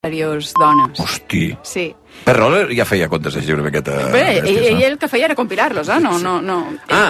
anteriors dones. Hosti. Sí. Per Roller ja feia contes així una miqueta... Bé, ell el que feia era compilar-los, no.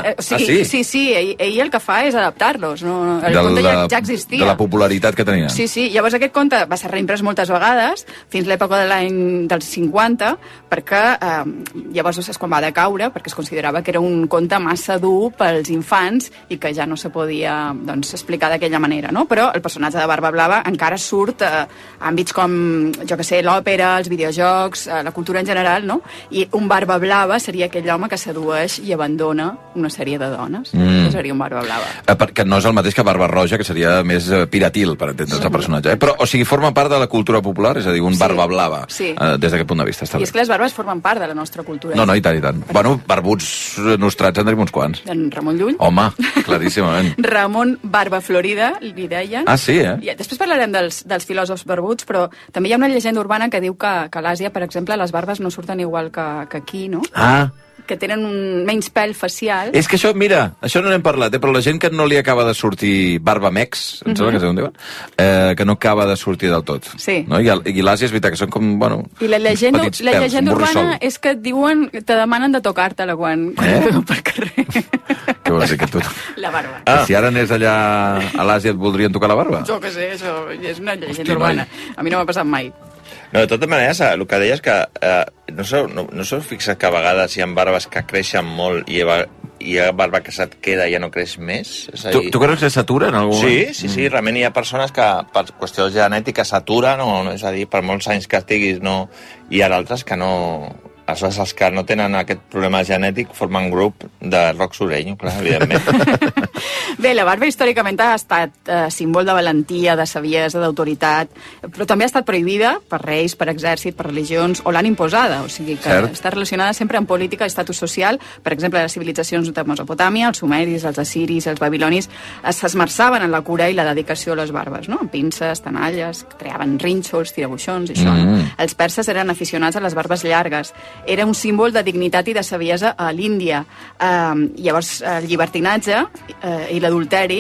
Sí, ell el que fa és adaptar-los. El conte ja existia. De la popularitat que tenien. Sí, llavors aquest conte va ser reimprès moltes vegades, fins l'època dels 50, perquè llavors és quan va decaure, perquè es considerava que era un conte massa dur pels infants i que ja no se podia explicar d'aquella manera, no? Però el personatge de Barba Blava encara surt a àmbits com, jo que sé, l'òpera, els videojocs, la cultura en general, no? I un Barba Blava seria aquell home que sedueix i abandona una sèrie de dones. Això seria un Barba Blava. Perquè no és el mateix que Barba Roja, que seria més piratil, per entendre's el personatge. Però, o sigui, forma part de la cultura popular, és a dir, un Barba Blava, des d'aquest punt de vista. I és que les barbes formen part de la nostra cultura. No, i tant. Bueno, barbuts nostrats en tenim uns quants. En Ramon Llull. Home, claríssimament. Ramon Barba Florida, li deien. Ah, sí, I després parlarem dels filòsofs barbuts, però també hi ha una llegenda urbana que diu que a l'Àsia, per exemple, les barbes no surten igual que aquí, no? Ah. Que tenen un menys pèl facial. És que això, mira, això no n'hem parlat, però la gent que no li acaba de sortir barba mex, em sembla que és on diuen, que no acaba de sortir del tot. Sí. No? I l'Àsia és veritat que són com, bueno, I la llegenda pèls, urbana és que et diuen, te demanen de tocar-te-la quan et veuen per carrer. Què vols dir, que tu... La barba. Que si ara anés allà a l'Àsia et voldrien tocar la barba? Jo què sé, això és una llegenda urbana. A mi no m'ha passat mai. No, de totes maneres, el que deies que no s'heu fixat que a vegades hi ha barbes que creixen molt i hi ha barba que se't queda i ja no creix més? És a dir... Tu creus que s'atura en algun moment? Sí, realment hi ha persones que per qüestió genètica s'aturen, és a dir, per molts anys que estiguis, no... Hi ha d'altres que no... Aleshores, els que no tenen aquest problema genètic formen grup de rock sureño, clar, evidentment. Bé, la barba històricament ha estat símbol de valentia, de saviesa, d'autoritat, però també ha estat prohibida per reis, per exèrcit, per religions, o l'han imposada, o sigui que està relacionada sempre amb política i estatus social. Per exemple, les civilitzacions de Mesopotàmia, els sumeris, els assiris, els babilonis, s'esmerçaven en la cura i la dedicació a les barbes, no? Amb pinces, tenalles, creaven rínxols, tirabuixons, i això. Els perses eren aficionats a les barbes llargues. Era un símbol de dignitat i de saviesa a l'Índia. Llavors, el llibertinatge i l'adulteri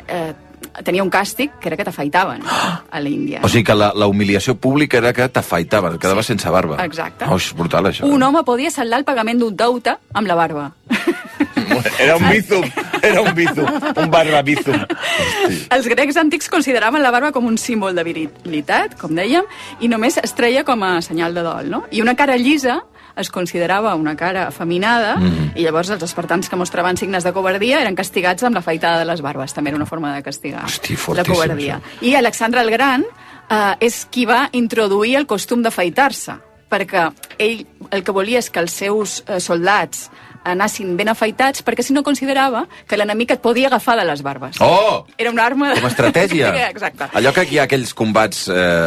tenia un càstig que era que t'afaitaven a l'Índia. O sigui que la humiliació pública era que t'afaitaven, quedaves sense barba. Exacte. Oh, és brutal, això. Un home podia saldar el pagament d'un deute amb la barba. Era un bizum, un barba bizum. Els grecs antics consideraven la barba com un símbol de virilitat, com dèiem, i només es treia com a senyal de dol, no? I una cara llisa es considerava una cara afeminada, i llavors els espartans que mostraven signes de covardia eren castigats amb l'afaitada de les barbes. També era una forma de castigar la covardia. I Alexandre el Gran és qui va introduir el costum d'afaitar-se, perquè ell el que volia és que els seus soldats anassin ben afaitats, perquè si no considerava que l'enemic et podia agafar de les barbes. Oh! Era una arma... Com a estratègia. Exacte. Allò que hi ha aquells combats,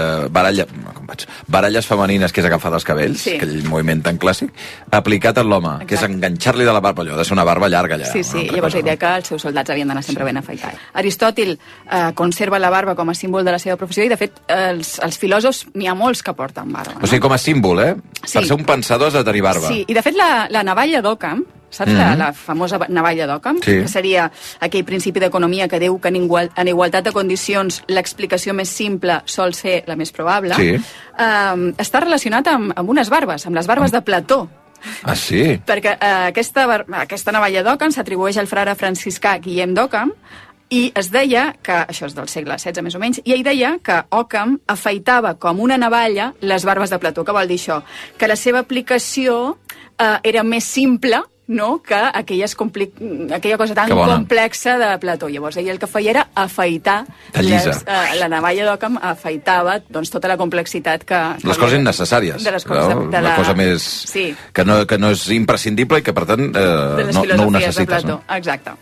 baralles femenines, que és agafar dels cabells, aquell moviment tan clàssic, aplicat a l'home, que és enganxar-li de la barba, allò, ha de ser una barba llarga allà. Sí, llavors la idea que els seus soldats havien d'anar sempre ben afaitats. Aristòtil conserva la barba com a símbol de la seva professió i, de fet, els filòsofs n'hi ha molts que porten barba. O sigui, com a símbol, Per ser un pensador has de tenir barba. Sí, i de fet la navalla d'Occam, saps la famosa navalla d'Occam? Que seria aquell principi d'economia que diu que en igualtat de condicions l'explicació més simple sol ser la més probable, està relacionat amb unes barbes, amb les barbes de Plató. Ah, sí? Perquè aquesta navalla d'Occam s'atribueix al frare franciscà Guillem d'Occam, i es deia que, això és del segle XVI més o menys, i ell deia que Occam afaitava com una navalla les barbes de Plató. Què vol dir això? Que la seva aplicació era més simple, no?, que aquella cosa tan complexa de Plató. Llavors, ell el que feia era afaitar la navalla d'Occam, afaitava tota la complexitat que... Les coses innecessàries. La cosa més... que no és imprescindible i que, per tant, no ho necessites. De Plató, exacte.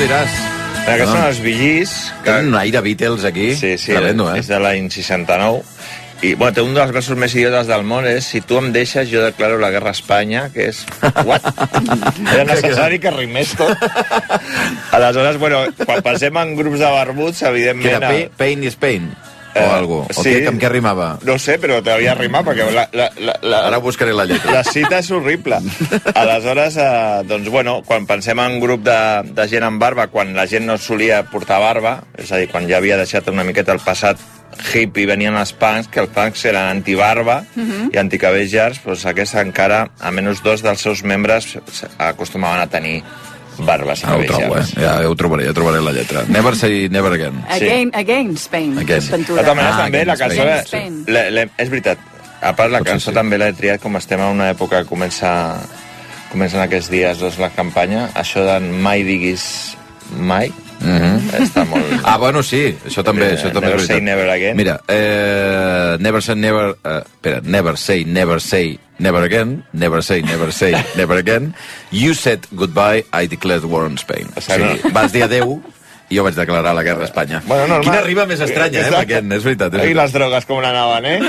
diràs. Aquests són els Billys. Tenen un aire Beatles aquí. Sí, tremendo, és de l'any 69. I, bueno, té un dels versos més idiotes del món, és si tu em deixes, jo declaro la guerra a Espanya, que és... What? Era necessari que rimés tot. Aleshores, bueno, quan passem en grups de barbuts, evidentment... Que era Pain is Pain, o algo. Sí. O amb què rimava? No sé, però t'havia rimat, perquè... Ara buscaré la lletra. La cita és horrible. Aleshores, doncs, bueno, quan pensem en un grup de gent amb barba, quan la gent no solia portar barba, és a dir, quan ja havia deixat una miqueta el passat hippie, venien els punks, que els punks eren antibarba i anticabells llargs, doncs aquests encara, a menys 2 dels seus membres acostumaven a tenir barbes i cabells llargs. Ja ho trobaré la lletra. Never say never again. Again Spain. De totes maneres, també la cançó... És veritat, a part la cançó també l'he triat, com estem en una època que comencen aquests dies la campanya, això de mai diguis mai, està molt... bueno, sí, això també és veritat. Never say never again. Mira, never say never... never say never again. Never say never again. You said goodbye, I declared war on Spain. O sigui, vas dir adeu i jo vaig declarar la guerra a Espanya. Bueno, normal. Quina rima més estranya, Maquet? És veritat. I les drogues com n'anaven,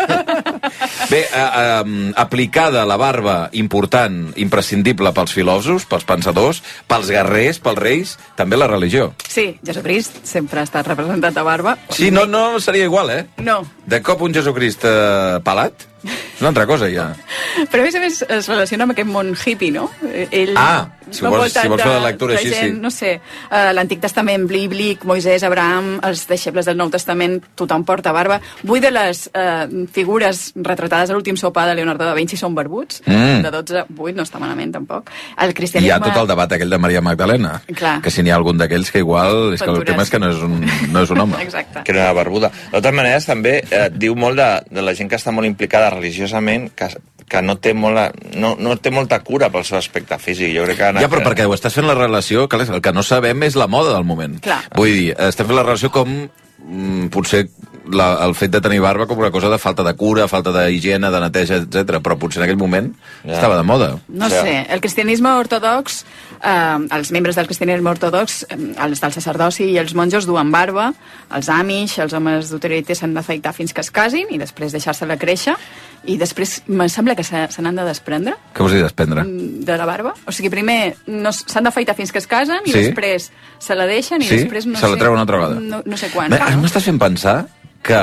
Bé, aplicada la barba important, imprescindible pels filòsofs, pels pensadors, pels guerrers, pels reis, també la religió. Sí, Jesucrist sempre ha estat representat a barba. Sí, no seria igual, No. De cop un Jesucrist pelat, és una altra cosa, ja. Però a més es relaciona amb aquest món hippie, no? Ell si vols fer la lectura així, sí. No sé, l'Antic Testament, bíblic, Moisès, Abraham, els deixebles del Nou Testament, tothom porta barba. Vull de les figures retratades a l'últim sopar de Leonardo da Vinci són barbuts, de 12, 8, no està malament, tampoc. El cristianisme... Hi ha tot el debat aquell de Maria Magdalena, que si n'hi ha algun d'aquells que igual... És que el tema és que no és un home. Exacte. Que no era barbuda. De totes maneres, també diu molt de la gent que està molt implicada religiosament, que no té molta cura pel seu aspecte físic. Jo crec que però perquè ho estàs fent la relació, que el que no sabem és la moda del moment. Clar. Vull dir, estem fent la relació com potser el fet de tenir barba com una cosa de falta de cura, falta d'higiene, de neteja, etc. Però potser en aquell moment estava de moda. No sé, el cristianisme ortodox, els membres del cristianisme ortodox, els del sacerdoci i els monjos duen barba, els amish, els homes d'autoritat s'han d'afaitar fins que es casin i després deixar-se-la créixer i després em sembla que se n'han de desprendre. Què vols dir, desprendre? De la barba. O sigui, primer s'han d'afaitar fins que es casen i després se la deixen i després no sé... se la treuen una altra vegada. No sé quan. M'estàs fent pensar que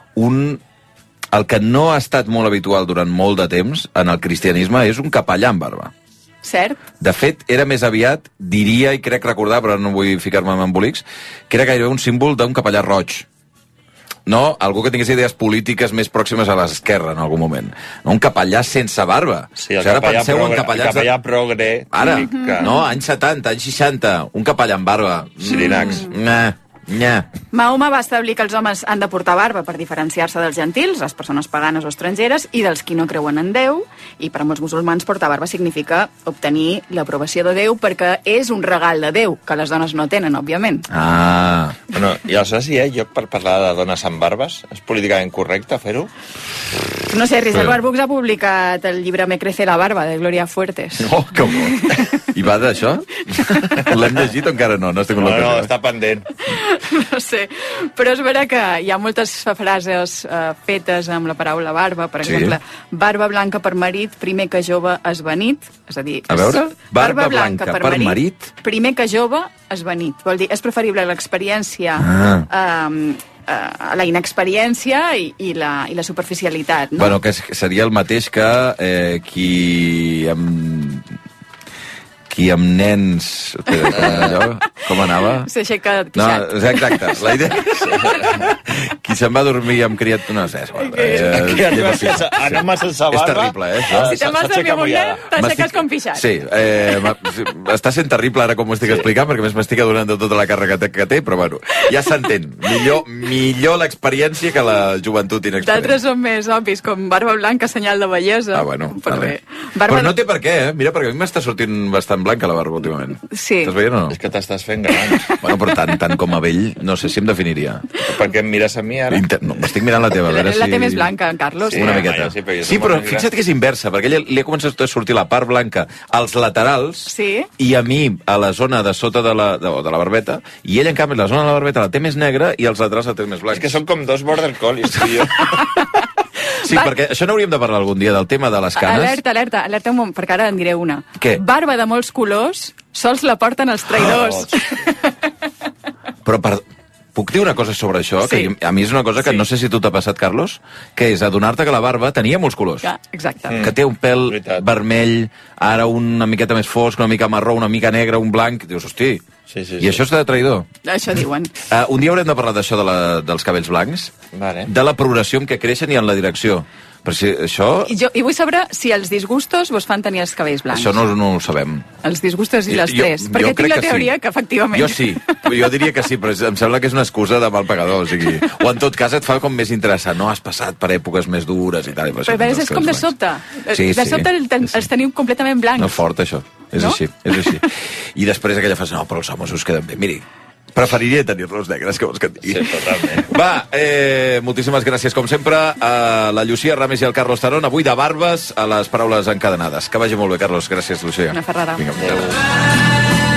el que no ha estat molt habitual durant molt de temps en el cristianisme és un capellà amb barba. Cert. De fet, era més aviat, diria, i crec recordar, però no vull ficar-me en embolics, que era gairebé un símbol d'un capellà roig. No? Algú que tingués idees polítiques més pròximes a l'esquerra en algun moment. No? Un capellà sense barba. Sí, el capellà progre. Ara, no? Anys 70, anys 60, un capellà amb barba. Sirinax. Mahoma va establir que els homes han de portar barba per diferenciar-se dels gentils, les persones paganes o estrangeres, i dels qui no creuen en Déu, i per a molts musulmans portar barba significa obtenir l'aprovació de Déu perquè és un regal de Déu, que les dones no tenen, òbviament. Bueno, i aleshores hi ha lloc per parlar de dones amb barbes? És políticament correcte fer-ho? No sé, Rizal Barbux ha publicat el llibre Me crece la barba, de Gloria Fuertes. Oh, que bo! I va d'això? L'hem llegit o encara no? No, està pendent. No sé, però és vera que hi ha moltes frases fetes amb la paraula barba, per exemple, barba blanca per marit, primer que jove esvanit, és a dir... A veure, barba blanca per marit... Primer que jove esvanit, vol dir, és preferible l'experiència... la inexperiència i la superficialitat, no? Bueno, que seria el mateix que qui amb nens... Com anava? S'aixeca pixat. No, exacte. La idea... Qui se'n va a dormir amb criat... No sé, anem sense barba... És terrible, això. Si te'n vas dormir amb un nen, t'aixeques com pixat. Sí, està sent terrible ara com ho estic explicant, perquè més m'estic adonant de tota la càrrega que té, però bueno, ja s'entén. Millor l'experiència que la joventut inexperiència. D'altres són més obvis, com barba blanca, senyal de bellesa. Bueno, però no té per què, Mira, perquè a mi m'està sortint bastant blanca la barba últimament. Sí. Estàs veient o no? És que t'estàs fent fent grans. Bueno, però tant com a vell, no sé si em definiria. Per què em mires a mi ara? No, m'estic mirant la teva, a veure si... La té més blanca, en Carlos. Sí, Una miqueta. Sí, però fixa't que és inversa, perquè ella li ha començat a sortir la part blanca als laterals i a mi a la zona de sota de la barbeta, i ella, en canvi, la zona de la barbeta la té més negra i als laterals la té més blanca. És que són com dos border collies, tio. Sí, perquè això n'hauríem de parlar algun dia, del tema de les canes. Alerta un moment, perquè ara en diré una. Què? Barba de molts colors, sols la porten els traïdors. Però puc dir una cosa sobre això? Sí. Que a mi és una cosa que no sé si tu t'ha passat, Carlos, que és adonar-te que la barba tenia molts colors. Ja, exacte. Que té un pèl vermell, ara una miqueta més fosc, una mica marró, una mica negre, un blanc. Dius, hosti, i això està de traïdor? Això diuen. Un dia haurem de parlar d'això dels cabells blancs, de la progressió en què creixen i en la direcció. Però si això... I vull saber si els disgustos vos fan tenir els cabells blancs. Això no ho sabem. Els disgustos i l'estrès. Perquè tinc la teoria que efectivament... Jo sí, jo diria que sí, però em sembla que és una excusa de mal pagador. O sigui, o en tot cas et fa com més interessant. No, has passat per èpoques més dures i tal. Però és com de sobte. De sobte els teniu completament blancs. No, fort, això. És així. I després aquella fase, no, però els homes us queden bé. Miri, preferiria tenir-los negres, que vols que et digui. Sí, totalment. Va, moltíssimes gràcies, com sempre, a la Llucia Ramis i al Carlos Tarón. Avui de barbes a les paraules encadenades. Que vagi molt bé, Carlos. Gràcies, Llucia. Una ferrada. Vinga, Adéu.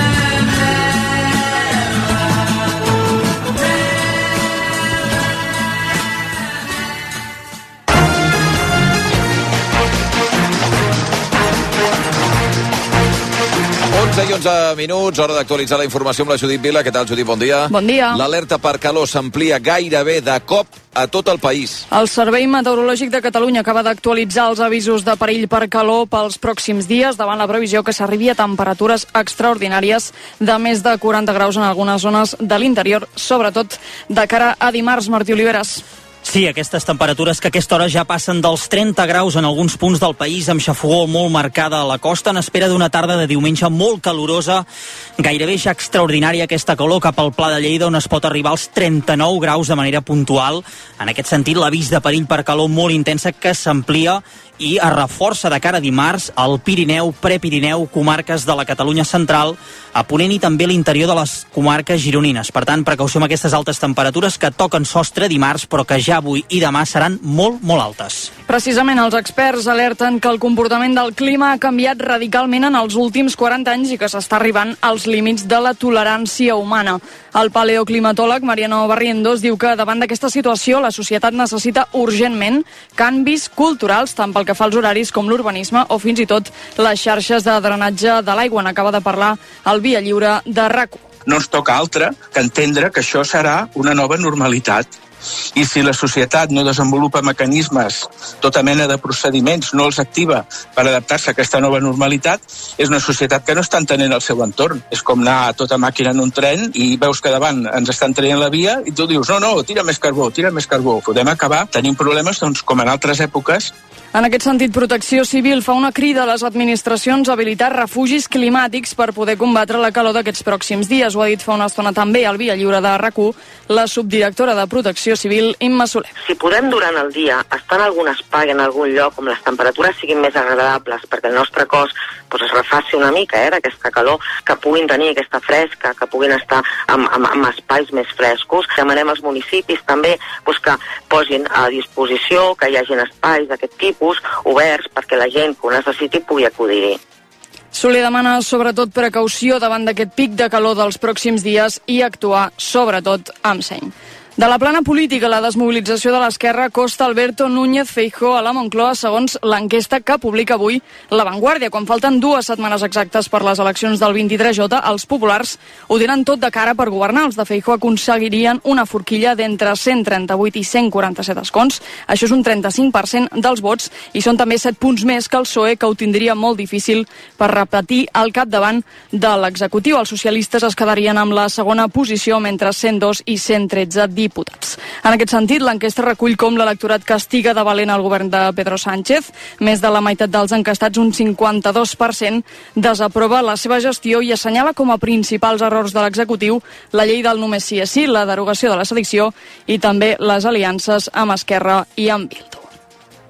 11 i 11 minuts, hora d'actualitzar la informació amb la Judit Vila. Què tal, Judit? Bon dia. Bon dia. L'alerta per calor s'amplia gairebé de cop a tot el país. El Servei Meteorològic de Catalunya acaba d'actualitzar els avisos de perill per calor pels pròxims dies davant la previsió que s'arribi a temperatures extraordinàries de més de 40 graus en algunes zones de l'interior, sobretot de cara a dimarts. Martí Oliveres. Sí, aquestes temperatures que a aquesta hora ja passen dels 30 graus en alguns punts del país, amb xafogor molt marcada a la costa, en espera d'una tarda de diumenge molt calorosa, gairebé ja extraordinària aquesta calor cap al Pla de Lleida, on es pot arribar als 39 graus de manera puntual. En aquest sentit, l'avís de perill per calor molt intensa que s'amplia i es reforça de cara a dimarts al Pirineu, Prepirineu, comarques de la Catalunya central, a Ponent i també l'interior de les comarques gironines. Per tant, precaució amb aquestes altes temperatures que toquen sostre dimarts, però que ja avui i demà seran molt, molt altes. Precisament els experts alerten que el comportament del clima ha canviat radicalment en els últims 40 anys i que s'està arribant als límits de la tolerància humana. El paleoclimatòleg Mariano Barrientos diu que davant d'aquesta situació la societat necessita urgentment canvis culturals, tant pel que fa als horaris com l'urbanisme o fins i tot les xarxes de drenatge de l'aigua. N'acaba de parlar el Via Lliure de RAC1. No ens toca altre que entendre que això serà una nova normalitat. I si la societat no desenvolupa mecanismes, tota mena de procediments, no els activa per adaptar-se a aquesta nova normalitat, és una societat que no està entenent el seu entorn. És com anar a tota màquina en un tren i veus que davant ens estan traient la via i tu dius, no, tira més carbó. Podem acabar tenint problemes, doncs, com en altres èpoques. En aquest sentit, Protecció Civil fa una crida a les administracions a habilitar refugis climàtics per poder combatre la calor d'aquests pròxims dies. Ho ha dit fa una estona també al Via Lliure de RAC1 la subdirectora de Protecció Civil, Imma Soler. Si podem durant el dia estar en algun espai, en algun lloc, on les temperatures siguin més agradables perquè el nostre cos es refaci una mica d'aquesta calor, que puguin tenir aquesta fresca, que puguin estar en espais més frescos. Demanem als municipis també que posin a disposició, que hi hagin espais d'aquest tipus oberts perquè la gent que ho necessiti pugui acudir-hi. Soler demana sobretot precaució davant d'aquest pic de calor dels pròxims dies i actuar sobretot amb seny. De la plana política, la desmobilització de l'esquerra costa Alberto Núñez Feijóo a la Moncloa, segons l'enquesta que publica avui La Vanguardia. Quan falten 2 setmanes exactes per les eleccions del 23J, els populars ho tenen tot de cara per governar. Els de Feijóo aconseguirien una forquilla d'entre 138 i 147 escons. Això és un 35% dels vots i són també 7 punts més que el PSOE, que ho tindria molt difícil per repetir al capdavant de l'executiu. Els socialistes es quedarien amb la segona posició, mentre 102 i 113 diputats. En aquest sentit, l'enquesta recull com l'electorat castiga de valent el govern de Pedro Sánchez. Més de la meitat dels encastats, un 52%, desaprova la seva gestió i assenyala com a principals errors de l'executiu la llei del només sí és sí, la derogació de la sedició i també les aliances amb Esquerra i amb Bildu.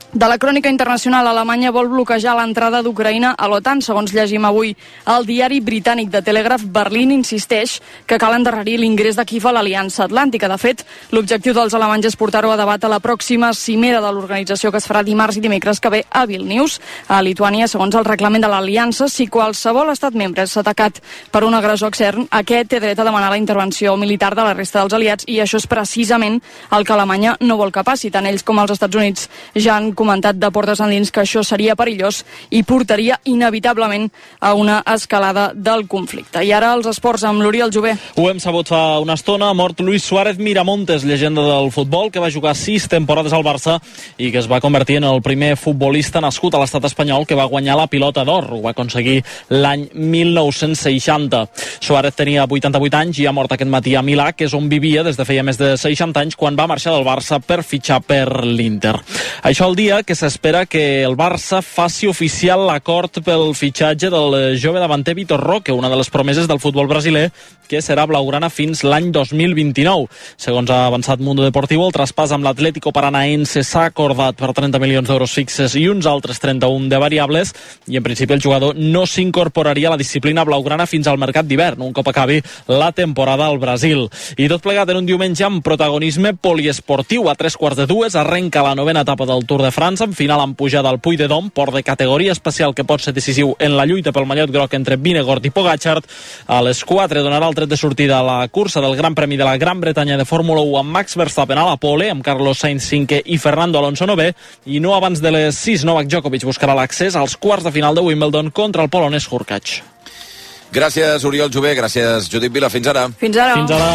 De la crònica internacional, Alemanya vol bloquejar l'entrada d'Ucraïna a l'OTAN. Segons llegim avui, el diari britànic de Telegraph, Berlín insisteix que cal endarrerir l'ingrés de Kíev a l'Aliança Atlàntica. De fet, l'objectiu dels alemanys és portar-ho a debat a la pròxima cimera de l'organització que es farà dimarts i dimecres que ve a Vilnius. A Lituània, segons el reglament de l'Aliança, si qualsevol estat membre és atacat per un agressor extern, aquest té dret a demanar la intervenció militar de la resta dels aliats, i això és precisament el que Alemanya no vol que passi. Tant ells com els Estats Units ja han comentat de portes endins que això seria perillós i portaria inevitablement a una escalada del conflicte. I ara els esports amb l'Oriol Jové. Ho hem sabut fa una estona. Ha mort Luis Suárez Miramontes, llegenda del futbol, que va jugar 6 temporades al Barça i que es va convertir en el primer futbolista nascut a l'estat espanyol que va guanyar la pilota d'or. Ho va aconseguir l'any 1960. Suárez tenia 88 anys i ha mort aquest matí a Milà, que és on vivia des de feia més de 60 anys, quan va marxar del Barça per fitxar per l'Inter. Això el dia que s'espera que el Barça faci oficial l'acord pel fitxatge del jove davanter Vitor Roque, una de les promeses del futbol brasiler, que serà blaugrana fins l'any 2029. Segons ha avançat Mundo Deportivo, el traspàs amb l'Atlético Paranaense s'ha acordat per 30 milions d'euros fixes i uns altres 31 de variables, i en principi el jugador no s'incorporaria a la disciplina blaugrana fins al mercat d'hivern, un cop acabi la temporada al Brasil. I tot plegat en un diumenge amb protagonisme poliesportiu. A 2:45 arrenca la 9ª etapa del Tour de França, en final amb pujada al Puy de Dôme, port de categoria especial que pot ser decisiu en la lluita pel mallot groc entre Vingegaard i Pogačar. A les 4 donarà el tret de sortida a la cursa del Gran Premi de la Gran Bretanya de Fórmula 1 amb Max Verstappen a la pole, amb Carlos Sainz 5è i Fernando Alonso 9è, i no abans de les 6 Novak Djokovic buscarà l'accés als quarts de final de Wimbledon contra el polonès Hurkacz. Gràcies, Oriol Jové, gràcies, Judit Vila, fins ara. Fins ara. Fins ara.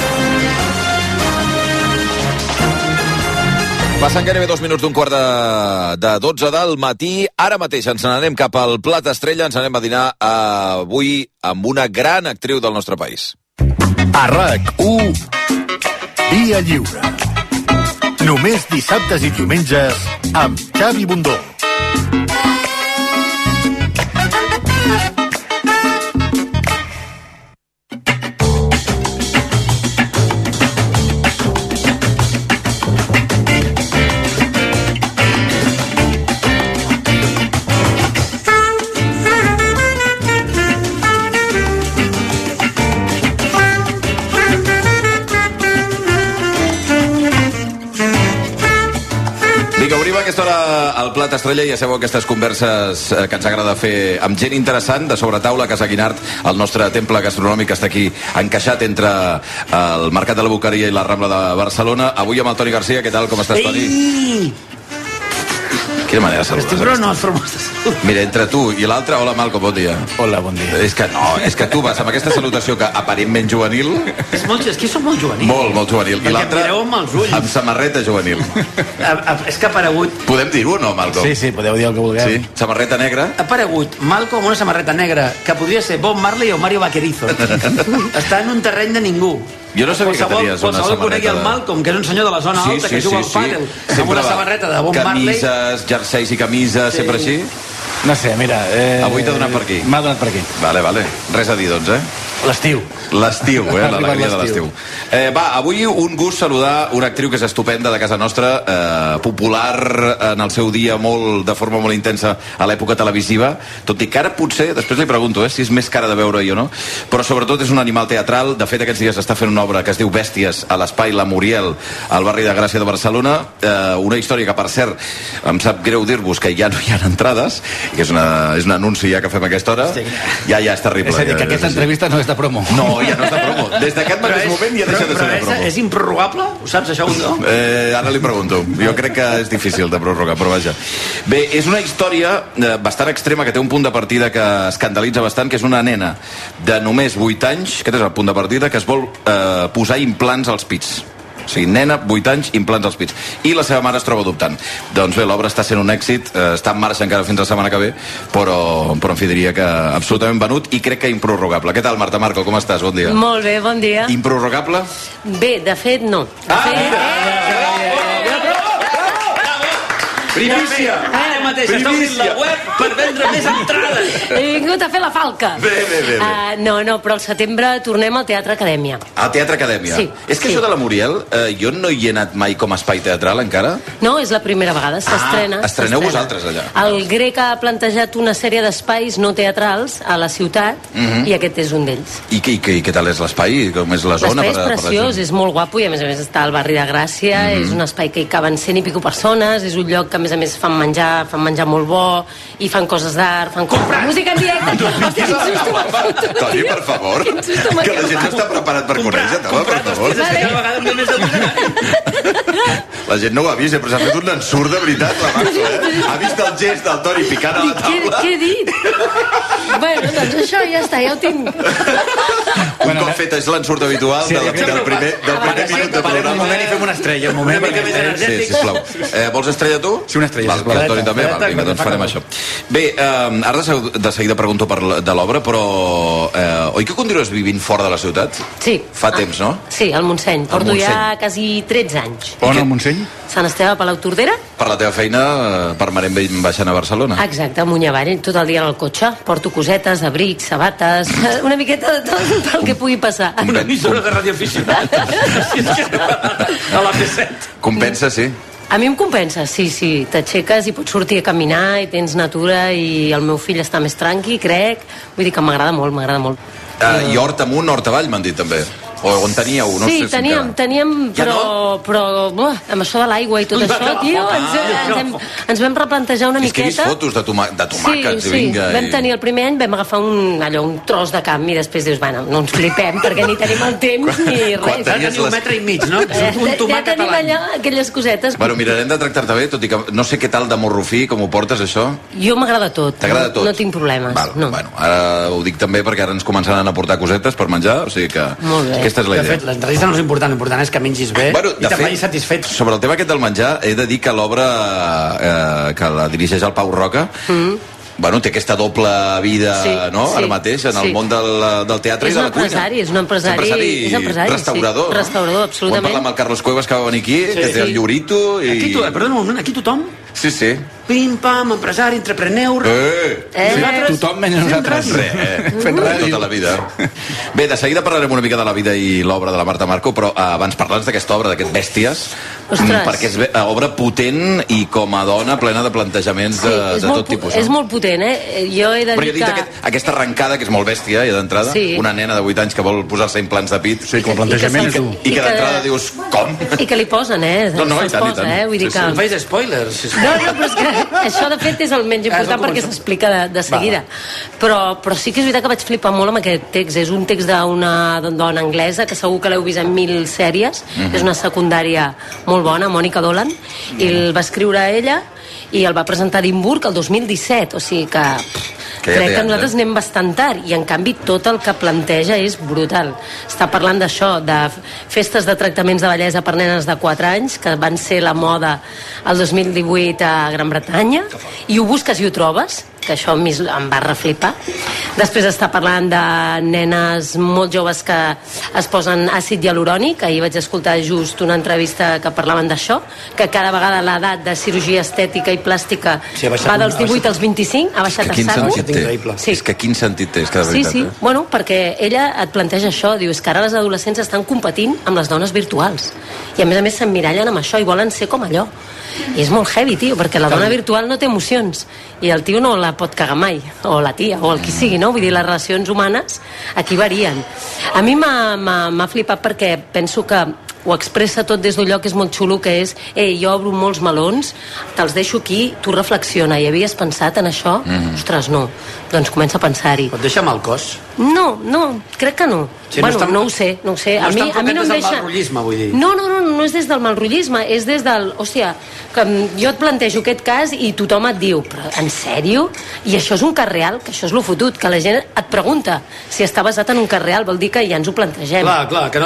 Passen gairebé 2 minuts d'un quart de 12 del matí. Ara mateix ens n'anem cap al Plat Estrella. Ens anem a dinar avui amb una gran actriu del nostre país. A RAC1, Via Lliure. Només dissabtes i diumenges amb Xavi Bundó. Obrim a aquesta hora al Plat Estrella i ja sabeu aquestes converses que ens agrada fer amb gent interessant de sobretaula. Casa Guinart, el nostre temple gastronòmic que està aquí encaixat entre el Mercat de la Boqueria i la Rambla de Barcelona. Avui amb el Toni Garcia. Què tal? Com estàs, Toni? Quina manera de saludar. Estic però no, formes de salut. Mira, entre tu i l'altre, hola Malcom, bon dia. Hola, bon dia. És que no, és que tu vas amb aquesta salutació que aparentment juvenil. És que som molt juvenil. Molt juvenil. I l'altre amb samarreta juvenil. És que ha aparegut... Podem dir-ho o no, Malcom? Sí, podeu dir el que vulgueu. Sí, samarreta negra. Ha aparegut Malcom amb una samarreta negra que podria ser Bob Marley o Mario Vaquerizo. Està en un terreny de ningú. Jo no sabia que tenies una samarreta. Qualsevol conegui el Malcom, que és un senyor de la zona alta, que juga al pàdel, amb una samarreta de Bob Marley. Camises, jerseis i camises, sempre així? No sé, mira... Avui t'ha donat per aquí. M'ha donat per aquí. Vale. Res a dir, doncs, L'estiu, l'alegria de l'estiu. Avui un gust saludar una actriu que és estupenda de casa nostra, popular en el seu dia de forma molt intensa a l'època televisiva, tot i que ara potser, després li pregunto si és més cara de veure o no, però sobretot és un animal teatral. De fet, aquests dies està fent una obra que es diu Bèsties a l'Espai La Muriel, al barri de Gràcia de Barcelona, una història que, per cert, em sap greu dir-vos que ja no hi ha entrades, que és un anunci ja que fem a aquesta hora. Ja és terrible. És a dir, que aquesta entrevista no és de promo. No, ja no és de promo. Des d'aquest mateix moment ja deixa de ser de promo. Però és improrrogable? Ho saps, això, no? Ara li pregunto. Jo crec que és difícil de prorrogar, però vaja. Bé, és una història bastant extrema, que té un punt de partida que escandalitza bastant, que és una nena de només 8 anys, aquest és el punt de partida, que es vol posar implants als pits. O sigui, nena, 8 anys, implants als pits. I la seva mare es troba adoptant. Doncs bé, l'obra està sent un èxit, està en marxa encara fins la setmana que ve, però en fi, diria que absolutament venut i crec que improrrogable. Què tal, Marta Marco, com estàs? Bon dia. Molt bé, bon dia. Improrrogable? Bé, de fet, no. Primícia! Ara mateix està obrint la web per vendre més entrades. He vingut a fer la falca. Bé. No, però al setembre tornem al Teatre Acadèmia. Al Teatre Acadèmia? Sí. És que això de la Muriel, jo no hi he anat mai com a espai teatral encara. No, és la primera vegada, s'estrena. Estreneu vosaltres allà. El Grec ha plantejat una sèrie d'espais no teatrals a la ciutat i aquest és un d'ells. I què tal és l'espai? Com és la zona? L'espai és preciós, és molt guapo i a més està al barri de Gràcia, és un espai que hi caben 100 i pico persones, és un lloc que a més fan menjar molt bo i fan coses d'art, fan música en directe. Hòstia, quin susto m'ha fotut. Toni, per favor, que la gent no està preparat per conèixer-te, per favor. La gent no ho ha vist, però s'ha fet un ensurt de veritat, la Max, Ha vist el gest del Toni picant a la taula. Què he dit? Bueno, doncs això ja està, ja ho tinc. Un cop fet és l'ensurt habitual del primer minut de programa. Un moment i fem una estrella, un moment. Una mica més energètic. Sí, sisplau. Vols estrella tu? Sí, una estrella, sisplau. El Toni també? Vinga, doncs farem això. Bé, ara de seguida pregunto de l'obra, però oi que continues vivint fora de la ciutat? Sí. Fa temps, no? Sí, al Montseny. Porto ja quasi 13 anys. On, al Montseny? Sant Esteve, Palau Tordera. Per la teva feina, permanent baixant a Barcelona. Exacte, amunt i avall, tot el dia en el cotxe. Porto cosetes, abrics, sabates, una miqueta de tot el que pugui passar. Una emissora de radioaficionat. A la P7. Compensa, sí. A mi em compensa, sí. T'aixeques i pots sortir a caminar i tens natura i el meu fill està més tranqui, crec. Vull dir que m'agrada molt. I hort amunt, hort avall, m'han dit també. O on teníeu? No sí, sé teníem, però amb això de l'aigua i tot això, tio, ens vam replantejar una miqueta. És que he vist fotos de tomàquets. Sí, vam tenir el primer any, vam agafar un tros de camp i després dius, bueno, no ens flipem perquè ni tenim el temps ni res. Ja teniu 1,5 metres, no? Un tomàquet ja tenim allà aquelles cosetes. Bueno, mirarem de tractar-te bé, tot i que no sé què tal de morrofí, com ho portes, això. Jo m'agrada tot. T'agrada tot? No tinc problemes. Bueno, ara ho dic també perquè ara ens començaran a portar cosetes per menjar, o sigui que aquesta és la idea. De fet, l'entrevista no és important, l'important és que mengis bé i te'n vagis satisfet. Sobre el tema aquest del menjar, he de dir que l'obra que la dirigeix el Pau Roca té aquesta doble vida, no? Ara mateix, en el món del teatre i de la cuina. És un empresari. Restaurador. Restaurador, absolutament. Vam parlar amb el Carlos Cuevas, que va venir aquí, que té el Llorito. Perdona un moment, aquí tothom? Sí. Pim, pam, empresari, entrepreneur... Tothom menys nosaltres. Fent ràdio. Tota la vida. Bé, de seguida parlarem una mica de la vida i l'obra de la Marta Marco, però abans parla'ns d'aquesta obra, d'aquest Bèsties, perquè és obra potent i com a dona plena de plantejaments de tot tipus. És molt potent, Jo he de dir que... Aquesta arrencada, que és molt bèstia, ja d'entrada, una nena de 8 anys que vol posar-se implants de pit. Sí, com a plantejament és dur. I que d'entrada dius, com? I que li posen, No, i tant. Vull dir que... No faig spoilers. No, però és que això de fet és el menys important perquè s'explica de seguida. Però sí que és veritat que vaig flipar molt amb aquest text. És un text d'una dona anglesa que segur que l'heu vist en 1000 sèries. És una secundària molt bona, Mònica Dolan, i el va escriure ella i el va presentar a Edimburg el 2017, o sigui que crec que nosaltres anem bastant tard i en canvi tot el que planteja és brutal. Està parlant d'això, de festes de tractaments de bellesa per nenes de 4 anys que van ser la moda el 2018 a Gran Bretanya, i ho busques i ho trobes, que això em va reflipar. Després està parlant de nenes molt joves que es posen àcid hialurònic. Ahir vaig escoltar just una entrevista que parlaven d'això, que cada vegada l'edat de cirurgia estètica i plàstica va dels 18 als 25, ha baixat a saco. És que quin sentit té, és que de veritat. Sí, bueno, perquè ella et planteja això, diu, és que ara les adolescents estan competint amb les dones virtuals i a més s'emmirallen amb això i volen ser com allò. I és molt heavy, tio, perquè la dona virtual no té emocions i el tio no la pot cagar mai, o la tia, o el qui sigui, no? Vull dir, les relacions humanes aquí varien. A mi m'ha flipat perquè penso que ho expressa tot des d'un lloc que és molt xulo, que és, jo obro molts melons, te'ls deixo aquí, tu reflexiona, i havies pensat en això? Ostres, no. Doncs comença a pensar-hi. Et deixa mal cos? No, crec que no. Bueno, no ho sé. No a mi no em deixa... del malrotllisme, vull dir. No és des del malrotllisme, és des del... Hòstia, que jo et plantejo aquest cas i tothom et diu, però en sèrio? I això és un cas real, que això és lo fotut, que la gent et pregunta si està basat en un cas real, vol dir que ja ens ho plantegem. Clar, que no